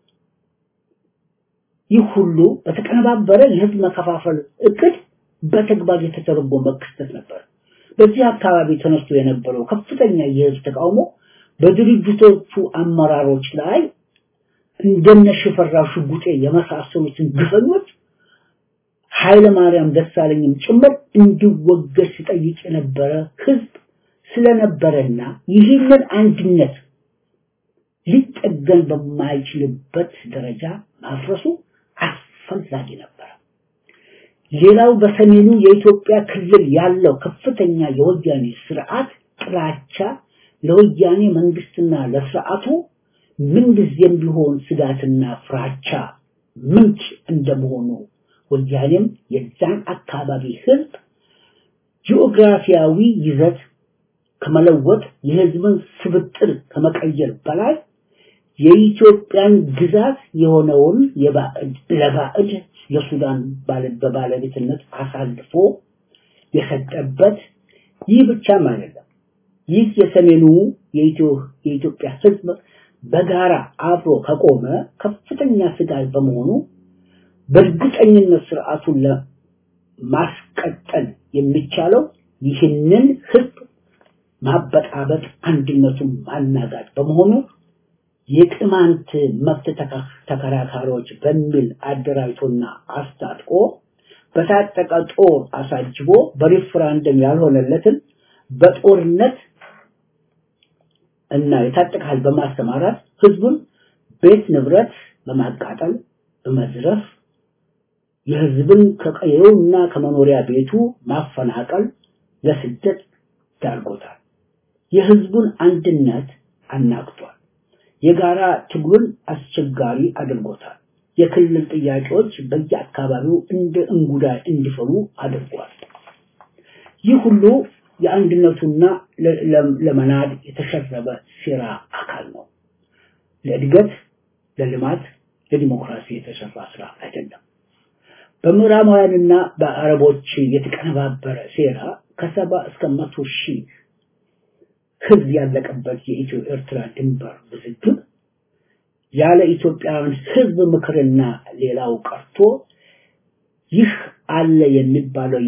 ይህ ሁሉ በተቀነባበረ የህዝብ መከፋፈል እቅድ በተግባር የተተረጎመ ክስተት ነበር። በዚህ አካባቢ ተነስቶ የነበረው ከፍተኛ የህዝብ ተቃውሞ በድርጅቶቹ አመራሮች ላይ እንደነ ሽፈራው ሽጉጤ የመሳሰሉትን ግፈኞች ኃይለ ማርያም ደሳለኝም ጭምር እንዲወገድ ሲጠይቅ የነበረ ህዝብ ስለነበረና ይህንን አንድነት ሊጠገን በማይችልበት ደረጃ ማፍረሱ አስፈላጊ ነበር። ሌላው በሰሜኑ የኢትዮጵያ ክልል ያለው ከፍተኛ የወያኔ ስርዓት ጥላቻ ለወያኔ መንግስትና ለስርዓቱ ምንጊዜም ቢሆን ስጋትና ፍራቻ ምንጭ እንደመሆኑ ወያኔም የዛን አካባቢ ህዝብ ጂኦግራፊያዊ ይዘት ከመለወጥ የህዝብን ስብጥር ከመቀየር በላይ የኢትዮጵያን ግዛት የሆነውን የባዕድ ለባዕድ የሱዳን ባለድ በባለቤትነት አሳልፎ የሰጠበት ይህ ብቻም አይደለም። ይህ የሰሜኑ የኢትዮጵያ ህዝብ በጋራ አብሮ ከቆመ ከፍተኛ ስጋት በመሆኑ በእርግጠኝነት ስርዓቱን ለማስቀጠል የሚቻለው ይህንን ህዝብ ማበጣበጥ አንድነቱን ማናጋት በመሆኑ የቅማንት መብት ተከራካሪዎች በሚል አደራጅቶና አስታጥቆ በታጠቀ ጦር አሳጅቦ በሪፍራንደም ያልሆነለትን በጦርነት እና የታጠቀ ኃይል በማስተማራት ህዝቡን ቤት ንብረት በማቃጠል በመዝረፍ የህዝብን ከቀየውና ከመኖሪያ ቤቱ ማፈናቀል ለስደት ዳርጎታል የህዝቡን አንድነት አናግቷል የጋራ ትግሉን አስቸጋሪ አድርጎታል የክልል ጥያቄዎች በየአካባቢው እንደ እንጉዳይ እንዲፈሉ አድርጓል ይህ ሁሉ የአንድነቱና ለመናድ የተሸረበ ሴራ አካል ነው ለእድገት ለልማት ለዲሞክራሲ የተሰራ ስራ አይደለም በምዕራባውያንና በአረቦች የተቀነባበረ ሴራ ከሰባ እስከ መቶ ሺህ ህዝብ ያለቀበት የኢትዮ ኤርትራ ድንበር ውዝግብ ያለ ኢትዮጵያውያን ህዝብ ምክርና ሌላው ቀርቶ ይህ አለ የሚባለው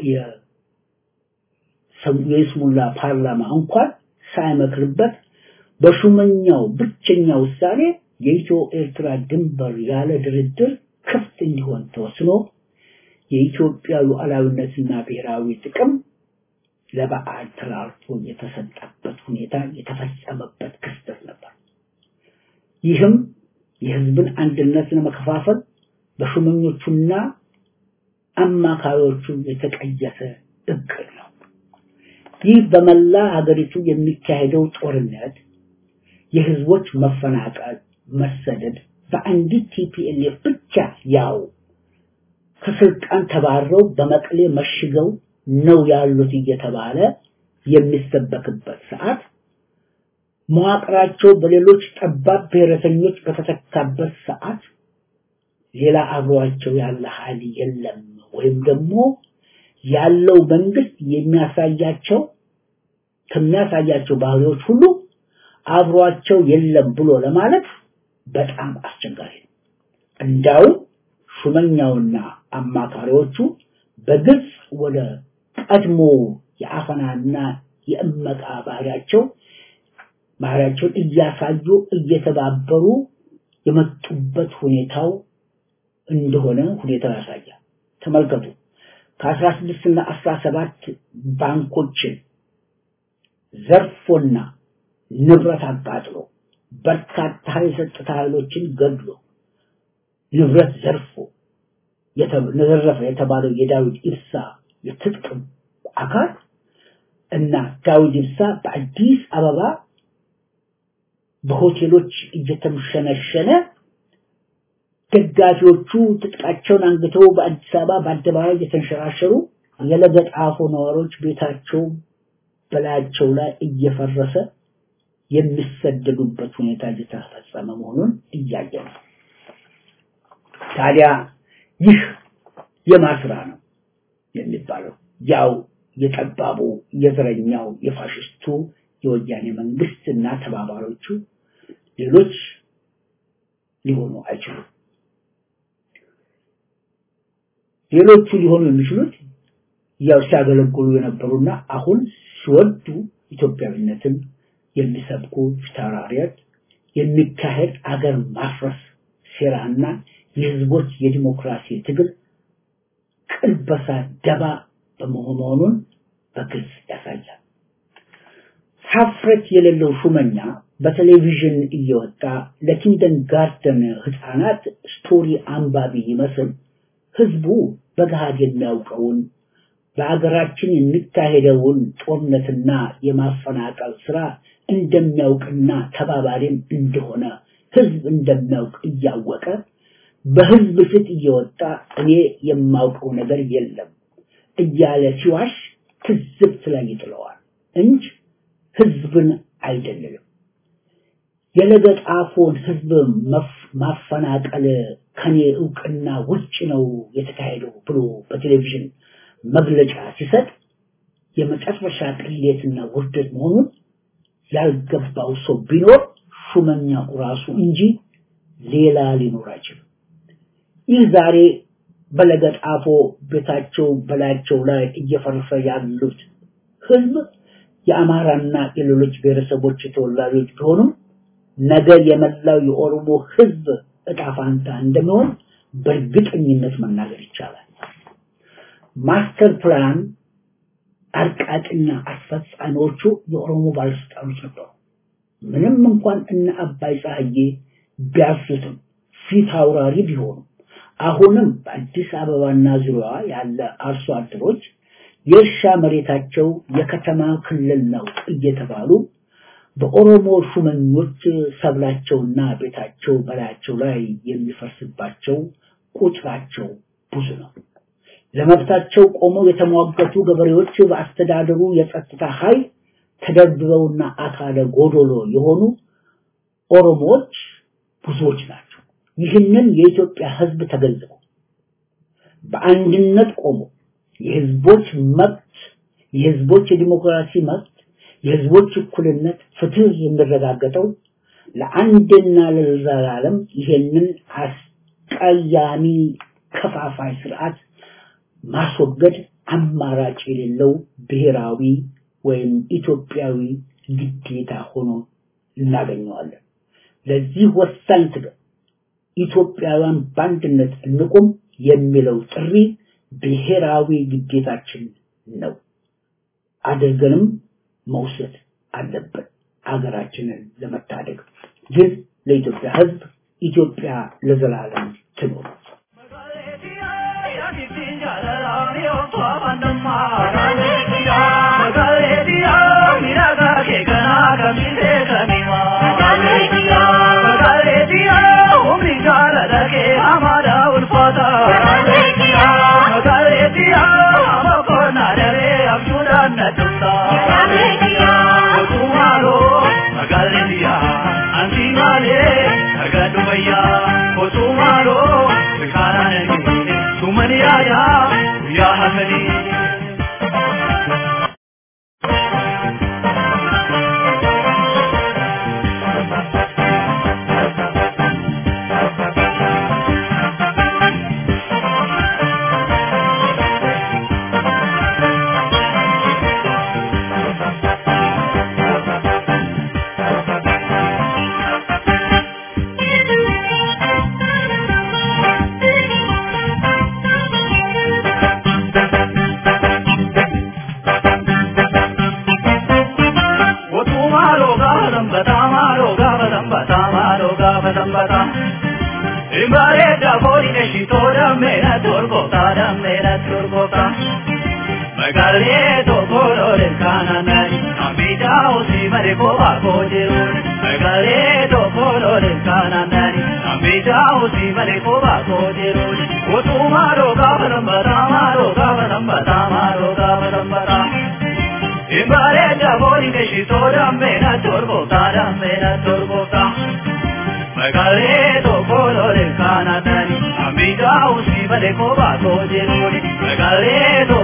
የስሙላ ፓርላማ እንኳን ሳይመክርበት በሹመኛው ብቸኛ ውሳኔ የኢትዮ ኤርትራ ድንበር ያለ ድርድር ክፍት እንዲሆን ተወስኖ የኢትዮጵያ ሉዓላዊነትና ብሔራዊ ጥቅም ለበዓል ተላልፎ የተሰጠበት ሁኔታ የተፈጸመበት ክስተት ነበር ይህም የህዝብን አንድነት ለመከፋፈል በሹመኞቹና አማካሪዎቹ የተቀየሰ እቅድ ነው ይህ በመላ ሀገሪቱ የሚካሄደው ጦርነት የህዝቦች መፈናቀል መሰደድ በአንዲት ቲፒኤልኤፍ ብቻ ያው ከስልጣን ተባረው በመቀሌ መሽገው ነው ያሉት እየተባለ የሚሰበክበት ሰዓት መዋቅራቸው በሌሎች ጠባብ ብሔረተኞች በተተካበት ሰዓት ሌላ አብሯቸው ያለ ኃይል የለም ወይም ደግሞ ያለው መንግስት የሚያሳያቸው ከሚያሳያቸው ባህሪዎች ሁሉ አብሯቸው የለም ብሎ ለማለት በጣም አስቸጋሪ ነው እንዳው ሹመኛውና አማካሪዎቹ በግልጽ ወደ ቀድሞ የአፈናና የእመቃ ባህሪያቸው ባህሪያቸው እያሳዩ እየተባበሩ የመጡበት ሁኔታው እንደሆነ ሁኔታው ያሳያል ተመልከቱ ከ16 እና አስራ ሰባት ባንኮችን ዘርፎና ንብረት አቃጥሎ በርካታ የጸጥታ ኃይሎችን ገድሎ ንብረት ዘርፎ የተነዘረፈ የተባለው የዳዊት ኢብሳ የትጥቅ አካል እና ዳዊት ኢብሳ በአዲስ አበባ በሆቴሎች እየተምሸነሸነ ደጋፊዎቹ ትጥቃቸውን አንግተው በአዲስ አበባ በአደባባይ እየተንሸራሸሩ የለገጣፎ ነዋሪዎች ቤታቸው በላያቸው ላይ እየፈረሰ የሚሰደዱበት ሁኔታ እየተፈጸመ መሆኑን እያየን ነው ታዲያ ይህ የማስራ ነው የሚባለው ያው የጠባቡ የዘረኛው የፋሽስቱ የወያኔ መንግስትና ተባባሪዎቹ ሌሎች ሊሆኑ አይችሉም ሌሎቹ ሊሆኑ የሚችሉት ያው ሲያገለግሉ የነበሩና አሁን ሲወዱ ኢትዮጵያዊነትን የሚሰብኩ ፊታውራሪዎች የሚካሄድ አገር ማፍረስ ሴራና የህዝቦች የዲሞክራሲ ትግል ቅልበሳ ደባ በመሆኑን በግልጽ ያሳያል ሀፍረት የሌለው ሹመኛ በቴሌቪዥን እየወጣ ለኪንደን ጋርደን ህፃናት ስቶሪ አንባቢ ይመስል ህዝቡ በጋድ የሚያውቀውን በአገራችን የሚካሄደውን ጦርነትና የማፈናቀል ስራ እንደሚያውቅና ተባባሪም እንደሆነ ህዝብ እንደሚያውቅ እያወቀ በህዝብ ፊት እየወጣ እኔ የማውቀው ነገር የለም እያለ ሲዋሽ ትዝብት ላይ ይጥለዋል እንጂ ህዝብን አይደለም የለገጣፎን ህዝብ ማፈናቀል ከኔ ዕውቅና ውጭ ነው የተካሄደው ብሎ በቴሌቪዥን መግለጫ ሲሰጥ የመጨረሻ ቅሌትና ውርደት መሆኑን ያልገባው ሰው ቢኖር ሹመኛው ራሱ እንጂ ሌላ ሊኖር አይችልም ይህ ዛሬ በለገጣፎ ቤታቸው በላያቸው ላይ እየፈረሰ ያሉት ህዝብ የአማራና የሌሎች ብሔረሰቦች ተወላጆች ቢሆኑ ነገ የመላው የኦሮሞ ህዝብ ዕጣ ፈንታ እንደሚሆን በእርግጠኝነት መናገር ይቻላል ማስተር ፕላን አርቃቂና አስፈጻሚዎቹ የኦሮሞ ባለስልጣኖች ነበሩ ምንም እንኳን እነ አባይ ፀሐዬ ቢያፍቱም ፊት አውራሪ ቢሆኑ አሁንም በአዲስ አበባና ዙሪያዋ ያለ አርሶ አደሮች የእርሻ መሬታቸው የከተማ ክልል ነው እየተባሉ በኦሮሞ ሹመኞች ሰብላቸውና ቤታቸው በላያቸው ላይ የሚፈርስባቸው ቁጥራቸው ብዙ ነው። ለመብታቸው ቆመው የተሟገቱ ገበሬዎች በአስተዳደሩ የጸጥታ ኃይል ተደብድበውና አካለ ጎዶሎ የሆኑ ኦሮሞዎች ብዙዎች ናቸው። ይህንን የኢትዮጵያ ሕዝብ ተገንዝቦ በአንድነት ቆሞ የሕዝቦች መብት የሕዝቦች የዲሞክራሲ መብት የሕዝቦች እኩልነት ፍትህ የሚረጋገጠው ለአንድና ለዘላለም ይህንን አስቀያሚ ከፋፋይ ስርዓት ማስወገድ አማራጭ የሌለው ብሔራዊ ወይም ኢትዮጵያዊ ግዴታ ሆኖ እናገኘዋለን። ለዚህ ወሳኝ ትግል ኢትዮጵያውያን በአንድነት እንቁም የሚለው ጥሪ ብሔራዊ ግዴታችን ነው። አድርገንም መውሰድ አለበት አገራችንን ለመታደግ። ግን ለኢትዮጵያ ሕዝብ ኢትዮጵያ ለዘላለም ትኑር።
Magaleto